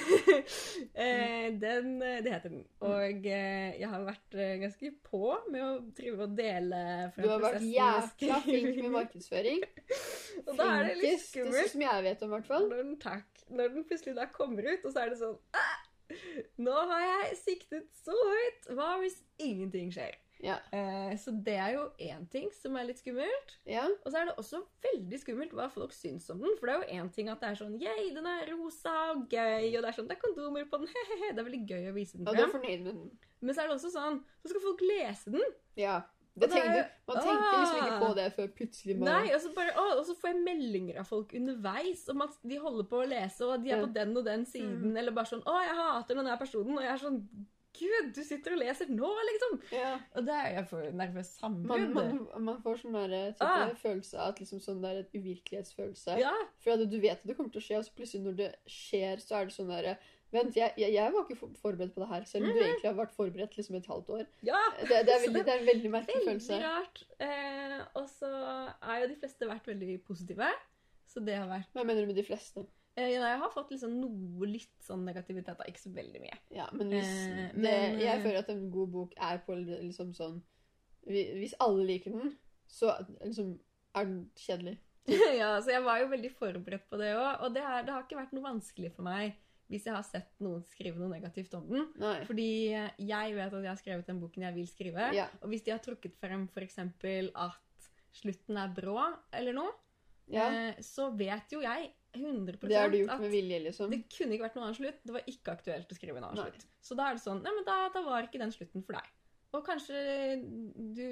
eh, den, det heter den. Og eh, jeg har vært eh, ganske på med å drive og dele fra Du har vært prosessen med jævla flink skriving. med markedsføring. Og da er det litt Flinkest, det skummelt som jeg vet om, i hvert fall. når den, takk, når den plutselig da kommer ut, og så er det sånn ah, nå har jeg siktet så høyt. Hva hvis ingenting skjer? Ja. Eh, så det er jo én ting som er litt skummelt. Ja. Og så er det også veldig skummelt hva folk syns om den. For det er jo én ting at det er sånn yay, den er rosa og gøy, og det er sånn, det er kondomer på den, hehehe. Det er veldig gøy å vise den Og du er frem. fornøyd med den. Men så er det også sånn, så skal folk lese den. Ja. Og Det det er tenkte, jo- man tenkte liksom Ah. ikke på det før plutselig bare... Nei, og så, bare, å, og så får jeg meldinger av folk underveis om at de holder på å lese, og de er på den og den siden, Mm. eller bare sånn, å, jeg hater denne personen, og jeg er sånn, Gud, du sitter og leser nå, liksom. Ja. Og det er jeg får nervøs Man, sammenbrudd. man, man får sånn der type Ah. følelse av at liksom sånn der et uvirkelighetsfølelse. Ja, For at du vet at det kommer til å skje, og så plutselig når det skjer, så er det sånn der Vent, jeg, jeg, jeg var ikke for- forberedt på det her, selv om du egentlig har vært forberedt liksom et halvt år. Ja! Det, det, er, Så veldig, det er en veldig merkelig Veldig følelse. rart. Eh, og så er jo de fleste vært veldig positive. Så det har vært Hva mener du med de fleste? eh, Jeg har fått liksom noe litt sånn negativitet, da. Ikke så veldig mye. Ja, men hvis Eh, det, men, Jeg eh, føler at en god bok er på liksom sånn vi- Hvis alle liker den, så liksom er den kjedelig. Ja, så jeg var jo veldig forberedt på det òg. Og det, er, det har ikke vært noe vanskelig for meg hvis jeg har sett noen skrive noe negativt om den. Nei. Fordi jeg vet at jeg har skrevet den boken jeg vil skrive. Ja. Og hvis de har trukket frem for eksempel at slutten er brå, eller noe, Ja, eh, så vet jo jeg hundre det har du gjort at med vilje, liksom. det kunne ikke vært noen annen slutt. Det var ikke aktuelt å skrive en annen Nei. slutt. Så da er det sånn, nei, men da, da var ikke den slutten for deg. Og kanskje du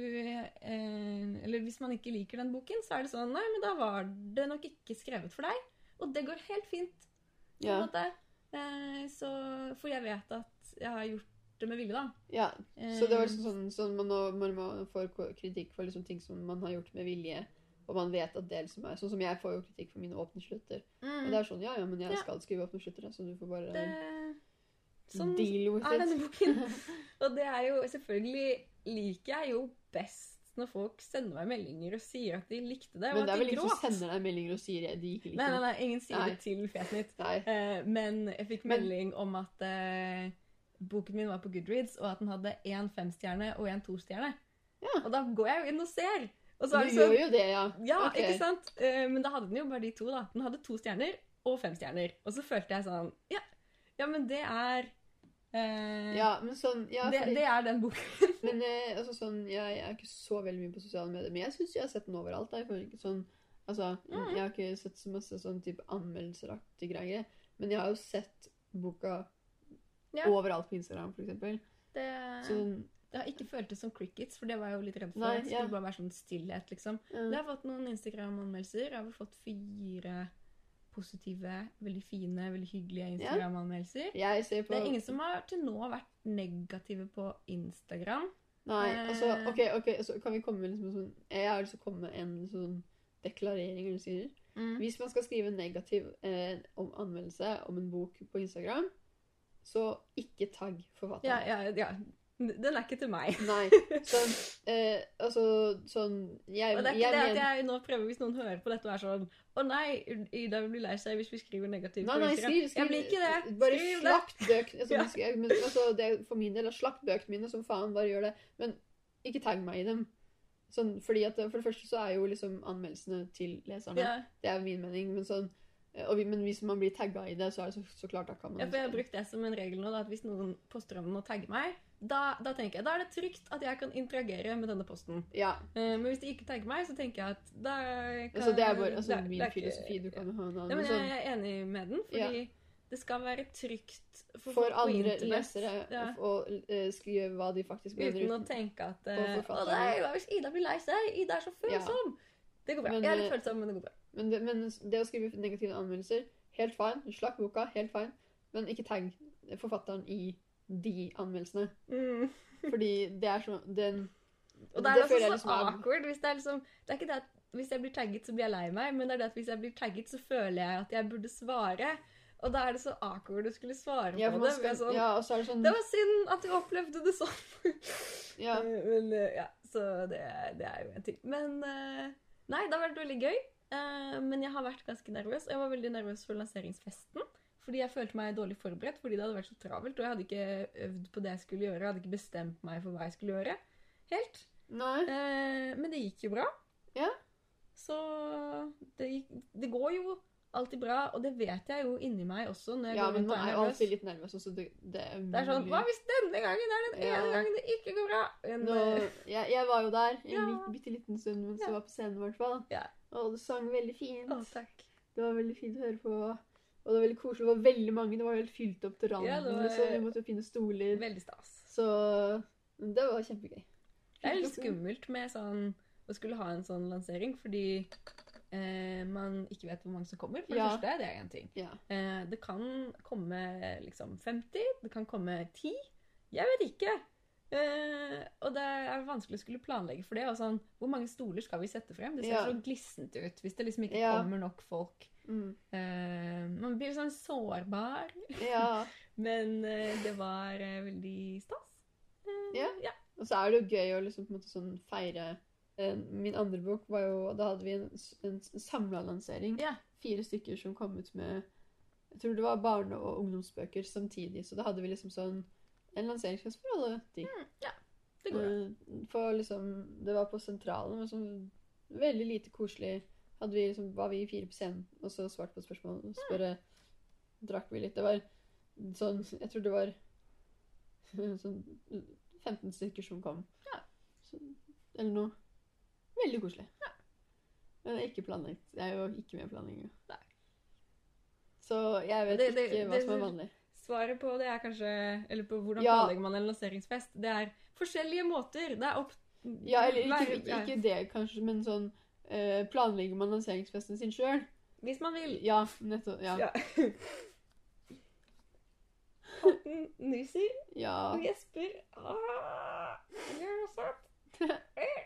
eh, Eller hvis man ikke liker den boken, så er det sånn, nei, men da var det nok ikke skrevet for deg. Og det går helt fint. På en Ja, måte. Eh, så, for jeg vet at jeg har gjort det med vilje, da. ja. Så det var liksom sånn, sånn man, nå- når man får ko- kritikk for liksom ting som man har gjort med vilje, og man vet at det liksom er sånn som jeg får jo kritikk for mine åpne slutter. Og det er sånn, ja, ja, men jeg Ja. skal skrive åpne slutter, da, så du får bare det, sånn deal with er denne it. boken. Og det er jo, selvfølgelig liker jeg jo best når folk sender meg meldinger og sier at de likte det, og Men det at er vel de ingen som gråt. sender deg meldinger og sier at de ikke liker Nei, nei, det. nei, ingen sier Nei. det til Fetnytt. Nei. Eh, men jeg fikk Men- melding om at eh, boken min var på Goodreads, og at den hadde en femstjerne og en tostjerne. Ja. Og da går jeg jo inn og ser. Og så er Du det sånn, gjør jo det, ja. ja, Ok. ikke sant? Eh, men da hadde den jo bare de to, da. Den hadde to stjerner og fem stjerner. Og så følte jeg sånn, ja, ja men det er... eh, Ja, men sånn, ja, det, fordi, det er den boken. men eh, altså sånn, jeg, jeg er ikke så veldig mye på sosiale medier, men jeg synes jeg har sett den overalt, da. Jeg føler ikke sånn, altså, Mm. jeg har ikke sett så masse sånn type anmeldelseraktige greier, men jeg har jo sett boka Ja. overalt på Instagram, for eksempel. Det, Så den, det har ikke føltes som crickets, for det var jeg jo litt redd for. Nei, det ja. skulle bare være sånn stillhet, liksom. eh, Jeg har fått noen Instagram-anmeldelser. Jeg har vel fått fire positive, veldig fine, veldig hyggelige Instagram-anmeldelser. jeg ser på... Det er ingen som har til nå vært negative på Instagram. Nei, Eh. altså, ok, ok, så kan vi komme med liksom sånn, jeg har lyst til å komme med en sånn deklarering, eller sier. Hvis man skal skrive en negativ eh, om anmeldelse om en bok på Instagram, så ikke tagg forfatteren. Ja, ja, ja. Den er ikke til meg. Nei, sånn, eh, altså, sånn, jeg, Og det er ikke jeg det at mener... jeg nå prøver, hvis noen hører på dette og er sånn å nei, Ida vil bli lei seg hvis vi skriver negativt Nei, på nei, Instagram. skriv, skriv, Jeg blir ikke det. bare Skriv det. slakt bøk, altså, Ja. jeg, men, altså, det er for min del, slakt bøkene mine som faen, bare gjør det, men ikke tagg meg i dem. Sånn, fordi at, for det første så er jo liksom anmeldelsene til leserne, Ja. det er min mening, men sånn, eh, og vi, men hvis man blir tagget i det, så er det så, så klart, da kan man... Ja, for jeg har brukt det som en regel nå, da, at hvis noen poster om den og tagger meg, da, da tenker jeg, da er det trygt at jeg kan interagere med denne posten. Ja, Eh, men hvis de ikke tagger meg, så tenker jeg at da kan... altså det er bare altså, det er- min det er ikke- filosofi, du kan jo ha en annen, Ja, men men sånn, jeg er enig med den, fordi det skal være trygt for, for folk på andre internett, lesere ja, å eh, skrive hva de faktisk mener uten å uten. tenke at Og eh, å forfatterne. nei, hva hvis Ida blir lei seg? Ida er så følsom! Det går bra. Men, jeg er litt eh, følsom, men det går bra. Men det, men det å skrive negative anmeldelser, helt fine. Slakk boka, helt fine. Men ikke tagg forfatteren i de anmeldelsene. Mm. Fordi det er sånn den, Og det er føler jeg også så liksom er- awkward. Hvis det er liksom, det er ikke det at hvis jeg blir tagget, så blir jeg lei meg, men det er det at hvis jeg blir tagget, så føler jeg at jeg burde svare. Og da er det så awkward å skulle svare ja, på for det. man men skal, sånn, ja, og så er det sånn Det var synd at du opplevde det sånn. ja, Eh, Men eh, ja, så det, er- det er jo en ting. Men eh, nei, det har vært veldig gøy. Eh, Men jeg har vært ganske nervøs. Jeg var veldig nervøs for lanseringsfesten. Fordi jeg følte meg dårlig forberedt, fordi det hadde vært så travelt. Og jeg hadde ikke øvd på det jeg skulle gjøre. Jeg hadde ikke bestemt meg for hva jeg skulle gjøre. Helt. Nei. Eh, men det gikk jo bra. Ja. Så det, gikk, det går jo alltid bra, og det vet jeg jo inni meg også når jeg Ja, går men rundt og man er er nervøs. alltid litt nervøs. Også det, det er Det er sånn, mulig. hva hvis denne gangen er den ene Ja. gangen det ikke går bra? Men, Nå, eh, jeg, jeg var jo der en Ja. lit- bitte liten stund mens Ja. jeg var på scenen, i hvert fall. Ja. Og du sang veldig fint. Å, takk. Det var veldig fint å høre på. Og det var veldig koselig. Det var veldig mange. Det var helt fylt opp til randen. Ja, det var- liksom. Vi måtte finne stoler. Veldig stas. Så det var kjempegøy. Det er litt skummelt med sånn, å skulle ha en sånn lansering, fordi eh, man ikke vet hvor mange som kommer. For det Ja. første, det er en ting. Ja. Eh, det kan komme liksom femti, det kan komme ti. Jeg vet ikke. Eh, og det er vanskelig å skulle planlegge for det. Og sånn, hvor mange stoler skal vi sette frem? Det ser Ja. så glissent ut hvis det liksom ikke Ja. kommer nok folk Mm. Eh, man blir sånn sårbar, Ja. men eh, det var eh, veldig stas. Eh, Ja. ja. Og så er det jo gøy å liksom på en måte sånn feire. Eh, Min andre bok var jo, da hadde vi en, en samlet lansering. Ja. Fire stykker som kom ut med, jeg tror det var barne- og ungdomsbøker samtidig. Så da hadde vi liksom sånn en lanseringsfest for alle de. Mm, ja, det går jo. Eh, For liksom, det var på sentralen, men sånn veldig lite koselig. Hadde vi liksom, var vi fire på scenen, og så svarte på et spørsmål, og så bare drakk vi litt. Det var sånn, jeg tror det var sånn femten stykker som kom. Ja. Så, eller noe. Veldig koselig. Ja. Men det er ikke planlagt. Jeg er jo ikke med i planleggingen. Nei. Så jeg vet Det- det- ikke hva det- som er vanlig. Svaret på det er kanskje, eller på hvordan Ja. planlegger man en lanseringsfest, det er forskjellige måter. Det er opp... Ja, eller ikke, hver- ikke, ikke det kanskje, men sånn eh, planlegger man lanseringsfesten sin selv? Hvis man vil. Ja, nettopp. Ja. Ja. Horten nyser Ja. og gjesper. Ah, det er så søtt.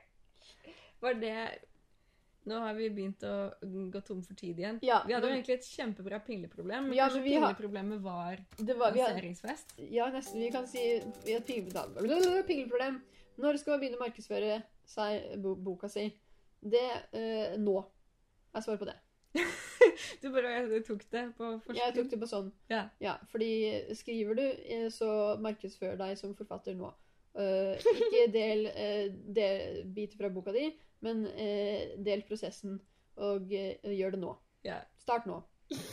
Var det... Nå har vi begynt å gå tom for tid igjen. Ja, Vi hadde jo men- egentlig et kjempebra pingleproblem, men Ja, kanskje men vi har- pingleproblemet var Det var, vi har, lanseringsfest. ja, nesten. Vi kan si vi har et pingle- pingleproblem. Når skal man begynne å markedsføre seg, bo, boka si? Det eh, nå. Jeg svarer på det. Du bare du tok det på forskudd. Jeg tok det på sånn. Ja. Ja, fordi skriver du, eh, så markedsfør deg som forfatter nå. Eh, ikke del, eh, del biter fra boka di, men eh, del prosessen, og eh, gjør det nå. Ja. Start nå.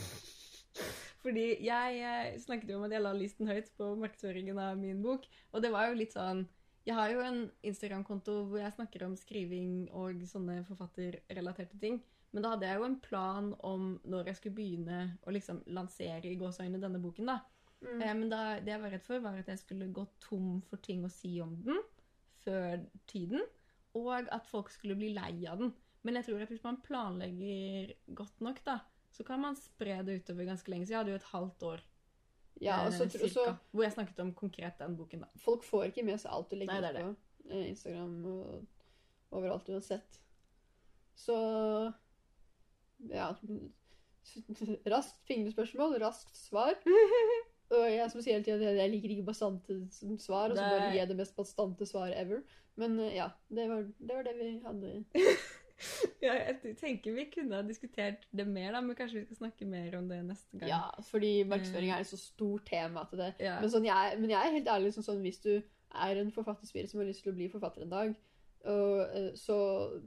Fordi jeg eh, snakket jo om at jeg la listen høyt på markedsføringen av min bok, og det var jo litt sånn, jeg har jo en Instagram-konto hvor jeg snakker om skriving og sånne forfatterrelaterte ting, men da hadde jeg jo en plan om når jeg skulle begynne å liksom lansere i gåseøyne denne boken da. Mm. Eh, men da, det jeg var redd for var at jeg skulle gå tom for ting å si om den før tiden, og at folk skulle bli lei av den. Men jeg tror at hvis man planlegger godt nok da, så kan man spre det utover ganske lenge. Så jeg hadde jo et halvt år, Ja, og så, eh, tro- så cirka, hvor jeg snakket om konkret den boken da. folk får ikke med seg alt du legger Nei, det ut er på eh, Instagram og overalt uansett. Så ja, raskt pinglespørsmål, raskt svar. Og jeg som sier hele tiden at jeg liker ikke bastante svar, og så bare Nei. gi det mest bastante svaret ever. Men eh, ja, det var, det var det vi hadde. Ja, jeg tenker vi kunne ha diskutert det mer da, men kanskje vi skal snakke mer om det neste gang. Ja, fordi markedsføring er et så stort tema til det. Ja. Men, sånn, jeg, men jeg er helt ærlig sånn, sånn hvis du er en forfatterspire som har lyst til å bli forfatter en dag, og, eh, så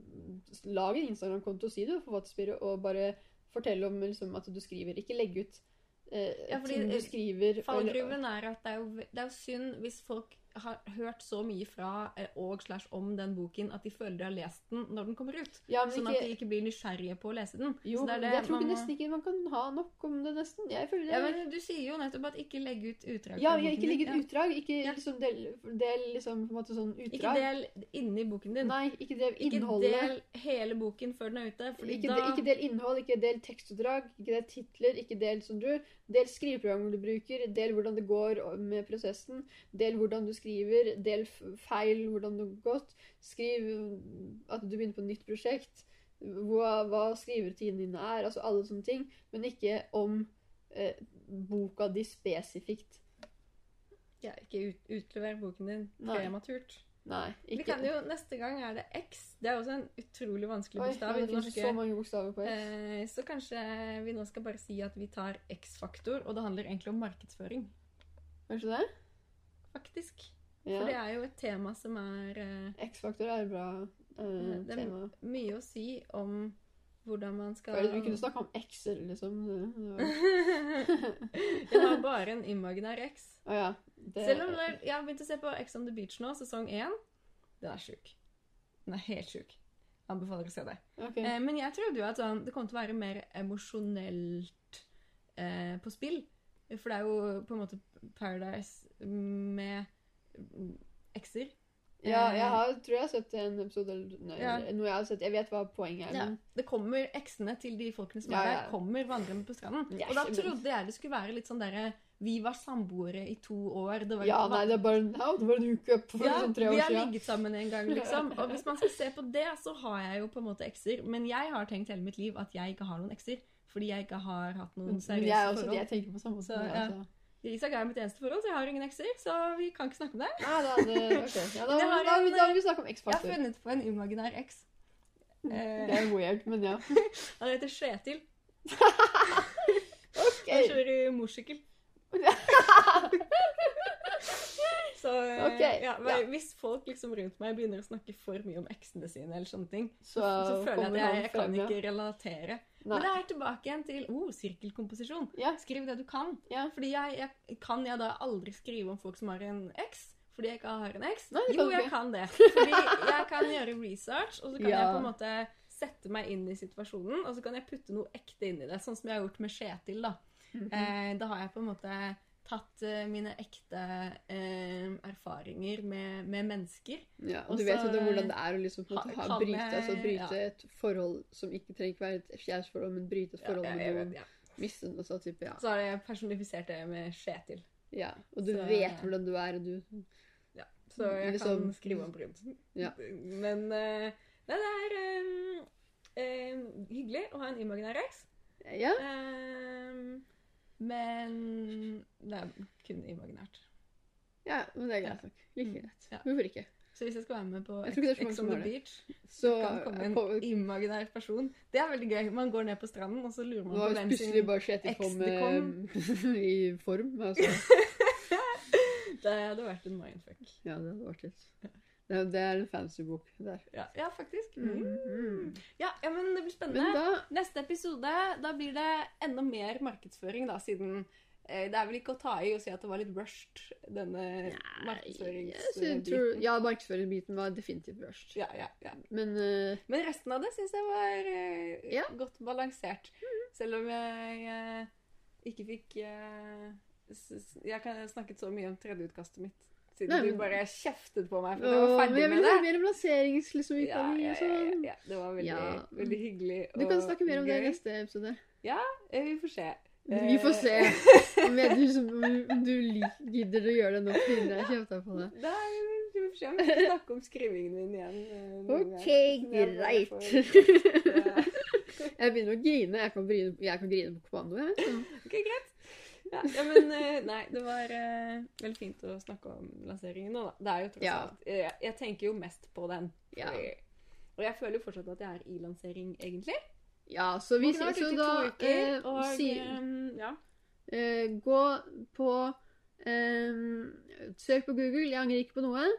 lag en Instagram-konto, si du er forfatterspire, og bare fortell om liksom, at du skriver. Ikke legg ut eh, Ja, fordi, ting du eh, skriver. Fallgruven er at det er, jo, det er jo synd hvis folk har hørt så mye fra eh, og slash om den boken at de føler de har lest den når den kommer ut. Ja, men Sånn ikke, at de ikke blir nysgjerrige på å lese den. jo, Så det er det jeg tror man ikke må- nesten ikke man kan ha nok om det nesten. Jeg føler det. Ja, men du sier jo nettopp at ikke legg ut utdrag Ja, fra jeg, boken ikke din. legg ut Ja. utdrag, ikke Ja. liksom del, del liksom, på en måte sånn utdrag. Ikke del inni boken din. Nei, ikke del Ikke innholdet. del hele boken før den er ute, fordi Ikke, da... de, ikke del innhold, ikke del tekstutdrag, ikke del titler, ikke del som du, del skriveprogrammer du bruker, del hvordan det går med prosessen, del hvordan du skriver, del f- feil, hvordan det har gått, skriv at du begynner på et nytt prosjekt, hva, hva skrivetiden din er, altså alle sånne ting, men ikke om eh, boka di spesifikt. Ja, ikke ut, utlever boken din Nei. prematurt. Nei, Vi ikke. kan jo, neste gang er det X. Det er også en utrolig vanskelig Oi, bokstav ja, i det det finnes norske. så mange bokstaver på X. Eh, så kanskje vi nå skal bare si at vi tar X-faktor, og det handler egentlig om markedsføring, Kanskje det? faktisk. Ja. For det er jo et tema som er eh, X-faktor er et bra eh, det er tema. mye å si om hvordan man skal... Føler vi kunne snakke om X-er, liksom. Det var- Jeg har bare en imaginær X. Å ja. Det, Selv om det- jeg har begynt å se på X on the Beach nå, sesong én. Den er sjuk. Den er helt sjuk. Anbefaler å se det. Ok. Eh, men jeg trodde jo at sånn, det kom til å være mer emosjonelt eh, på spill. For det er jo på en måte Paradise med mm, X-er. Ja, Eh, jeg har, tror jeg har sett en episode eller nei, Ja. noe jeg har sett. Jeg vet hva poenget er, Ja, men det kommer X-ene til de folkene som Ja, er ja. der, kommer vandrende på stranden. Ja, Og da men- trodde jeg det skulle være litt sånn derre vi var samboere i to år. Det var ja, litt nei, det er bare en, ja, det var en hookup for Ja, sånn tre vi år har siden. ligget sammen en gang, liksom. Og hvis man skal se på det, så har jeg jo på en måte ekser. Men jeg har tenkt hele mitt liv at jeg ikke har noen ekser. fordi jeg ikke har hatt noen Men seriøse jeg, er også, forhold. jeg tenker på samme måte. Så, ja. Altså. Isak er mitt eneste forhold, så jeg har ingen ekser, så vi kan ikke snakke om det. Nei, da, det, okay. ja, da, Men jeg har da, en- da vil vi snakke om Jeg har X-Factor. funnet på en imaginær eks. Det Eh, er weird, men ja. han heter Kjetil. Ok. Han kjører morsykkel. Så eh, Ok, ja, men ja. hvis folk liksom rundt meg begynner å snakke for mye om eksene sine, eller sånne ting, Så, så føler jeg at kommer jeg, han jeg kan frem, ja. ikke relatere. Nei. Men det er tilbake igjen til oh, sirkelkomposisjon. Ja, Skriv det du kan. ja. Fordi jeg, jeg kan jeg da aldri skrive om folk som har en eks, fordi jeg ikke har en eks? Nei, det Jo, kan du jeg ikke. kan det. Fordi jeg kan gjøre research, og så kan Ja. jeg på en måte sette meg inn i situasjonen, og så kan jeg putte noe ekte inn i det, sånn som jeg har gjort med Kjetil da. Mhm. Eh, da har jeg på en måte tatt eh, mine ekte eh, erfaringer med, med mennesker. Ja, og Og du vet så, jo det, hvordan det er å liksom, på en måte, ha- ha, kalle- bryte, altså, bryte ja. et forhold som ikke trenger ikke være et kjæresteforhold, men bryte et forhold Ja, jeg- med jeg noen. vet, ja. Miste den, og så type, ja. Så har jeg personifisert det med Kjetil. ja. Og du Så- vet hvordan du er, og du... Ja, så jeg Liksom- kan skrive om brudd. Ja. Men eh, nei, det er eh, eh, hyggelig å ha en imaginær eks. Ja, Eh, men det er kun imaginært. ja, men det er greit nok. Like greit. Ja. Hvorfor ikke? Så hvis jeg skal være med på Jeg tror ikke det er så mange Ex som on har the det. Beach, Så kan komme en på- imaginær person. Det er veldig gøy. Man går ned på stranden, og så lurer man nå på har hvem plutselig sin bare Kjetil eks kom det eh, i form, altså. Det hadde vært en mindfuck. Ja, det hadde vært litt. Det er, det er en fancy bok der. Ja, ja faktisk. Mm. Mm. Ja, ja, men det blir spennende. Men da... Neste episode, da blir det enda mer markedsføring, da, siden eh, det er vel ikke å ta i å si at det var litt rushed, denne markedsførings... Jeg synes- tror, ja, markedsføringsbiten var definitivt rushed. Ja, ja, ja. Men eh, Men resten av det synes jeg var eh, Ja. godt balansert. Selv om jeg eh, ikke fikk... Eh, s- s- jeg kan snakket så mye om tredjeutkastet mitt, siden Nei, men- du bare kjeftet på meg, for jeg åh, var men ferdig jeg med vil det. høre mer om lanserings, liksom, Ja, utdanning ja, og ja, ja, sånn. ja. Det var veldig, Ja. veldig hyggelig Du kan og snakke mer om det i gøy. neste episode. Eh, Vi får se. Vi får se Eh, om jeg, du, som- om du lik- gidder å gjøre det nå, fordi jeg kjefter på det. Nei, vi får se om vi skal snakke om skrivingen min igjen. eh, noen Ok, gang. Jeg bare greit. får- Jeg begynner å grine. Jeg kan grine, jeg kan grine på kommando, jeg. Så. Ok, greit. Ja, ja, men eh, nei, det var eh, veldig fint å snakke om lanseringen nå, da. Det er jo tross Ja. alt jeg, jeg tenker jo mest på den. Ja. fordi- Og jeg føler jo fortsatt at jeg er i lansering, egentlig. Ja, så vi Boken har vært så ute i da to uker, eh, og si, eh, ja. eh, gå på eh, søk på Google. Jeg angrer ikke på noe.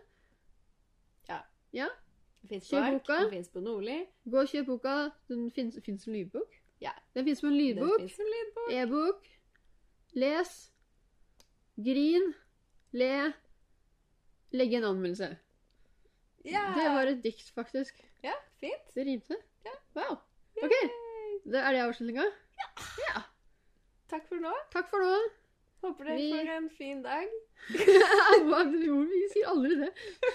Det finnes på Kjøp ark, boka. det finnes på Nordli. Gå og kjøp boka. Den finnes, finnes som lydbok. Ja. Den finnes som en Det lydbok. finnes som lydbok. E-bok. Les. Grin. Le. Legge en anmeldelse. Ja. Det var et dikt, faktisk. Ja, fint. Det rimte. Ja. Wow. Ok. Det er det avslutninga. Takk for nå. Takk for nå. Håper dere Vi- får en fin dag. Hva- Vi sier aldri det.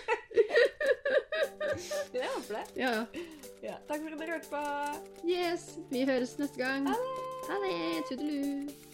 Jeg håper det. Ja, ja. Ja. Takk for at dere hørte på. Yes. Vi høres neste gang. Ha det. Ha det. Tudelu.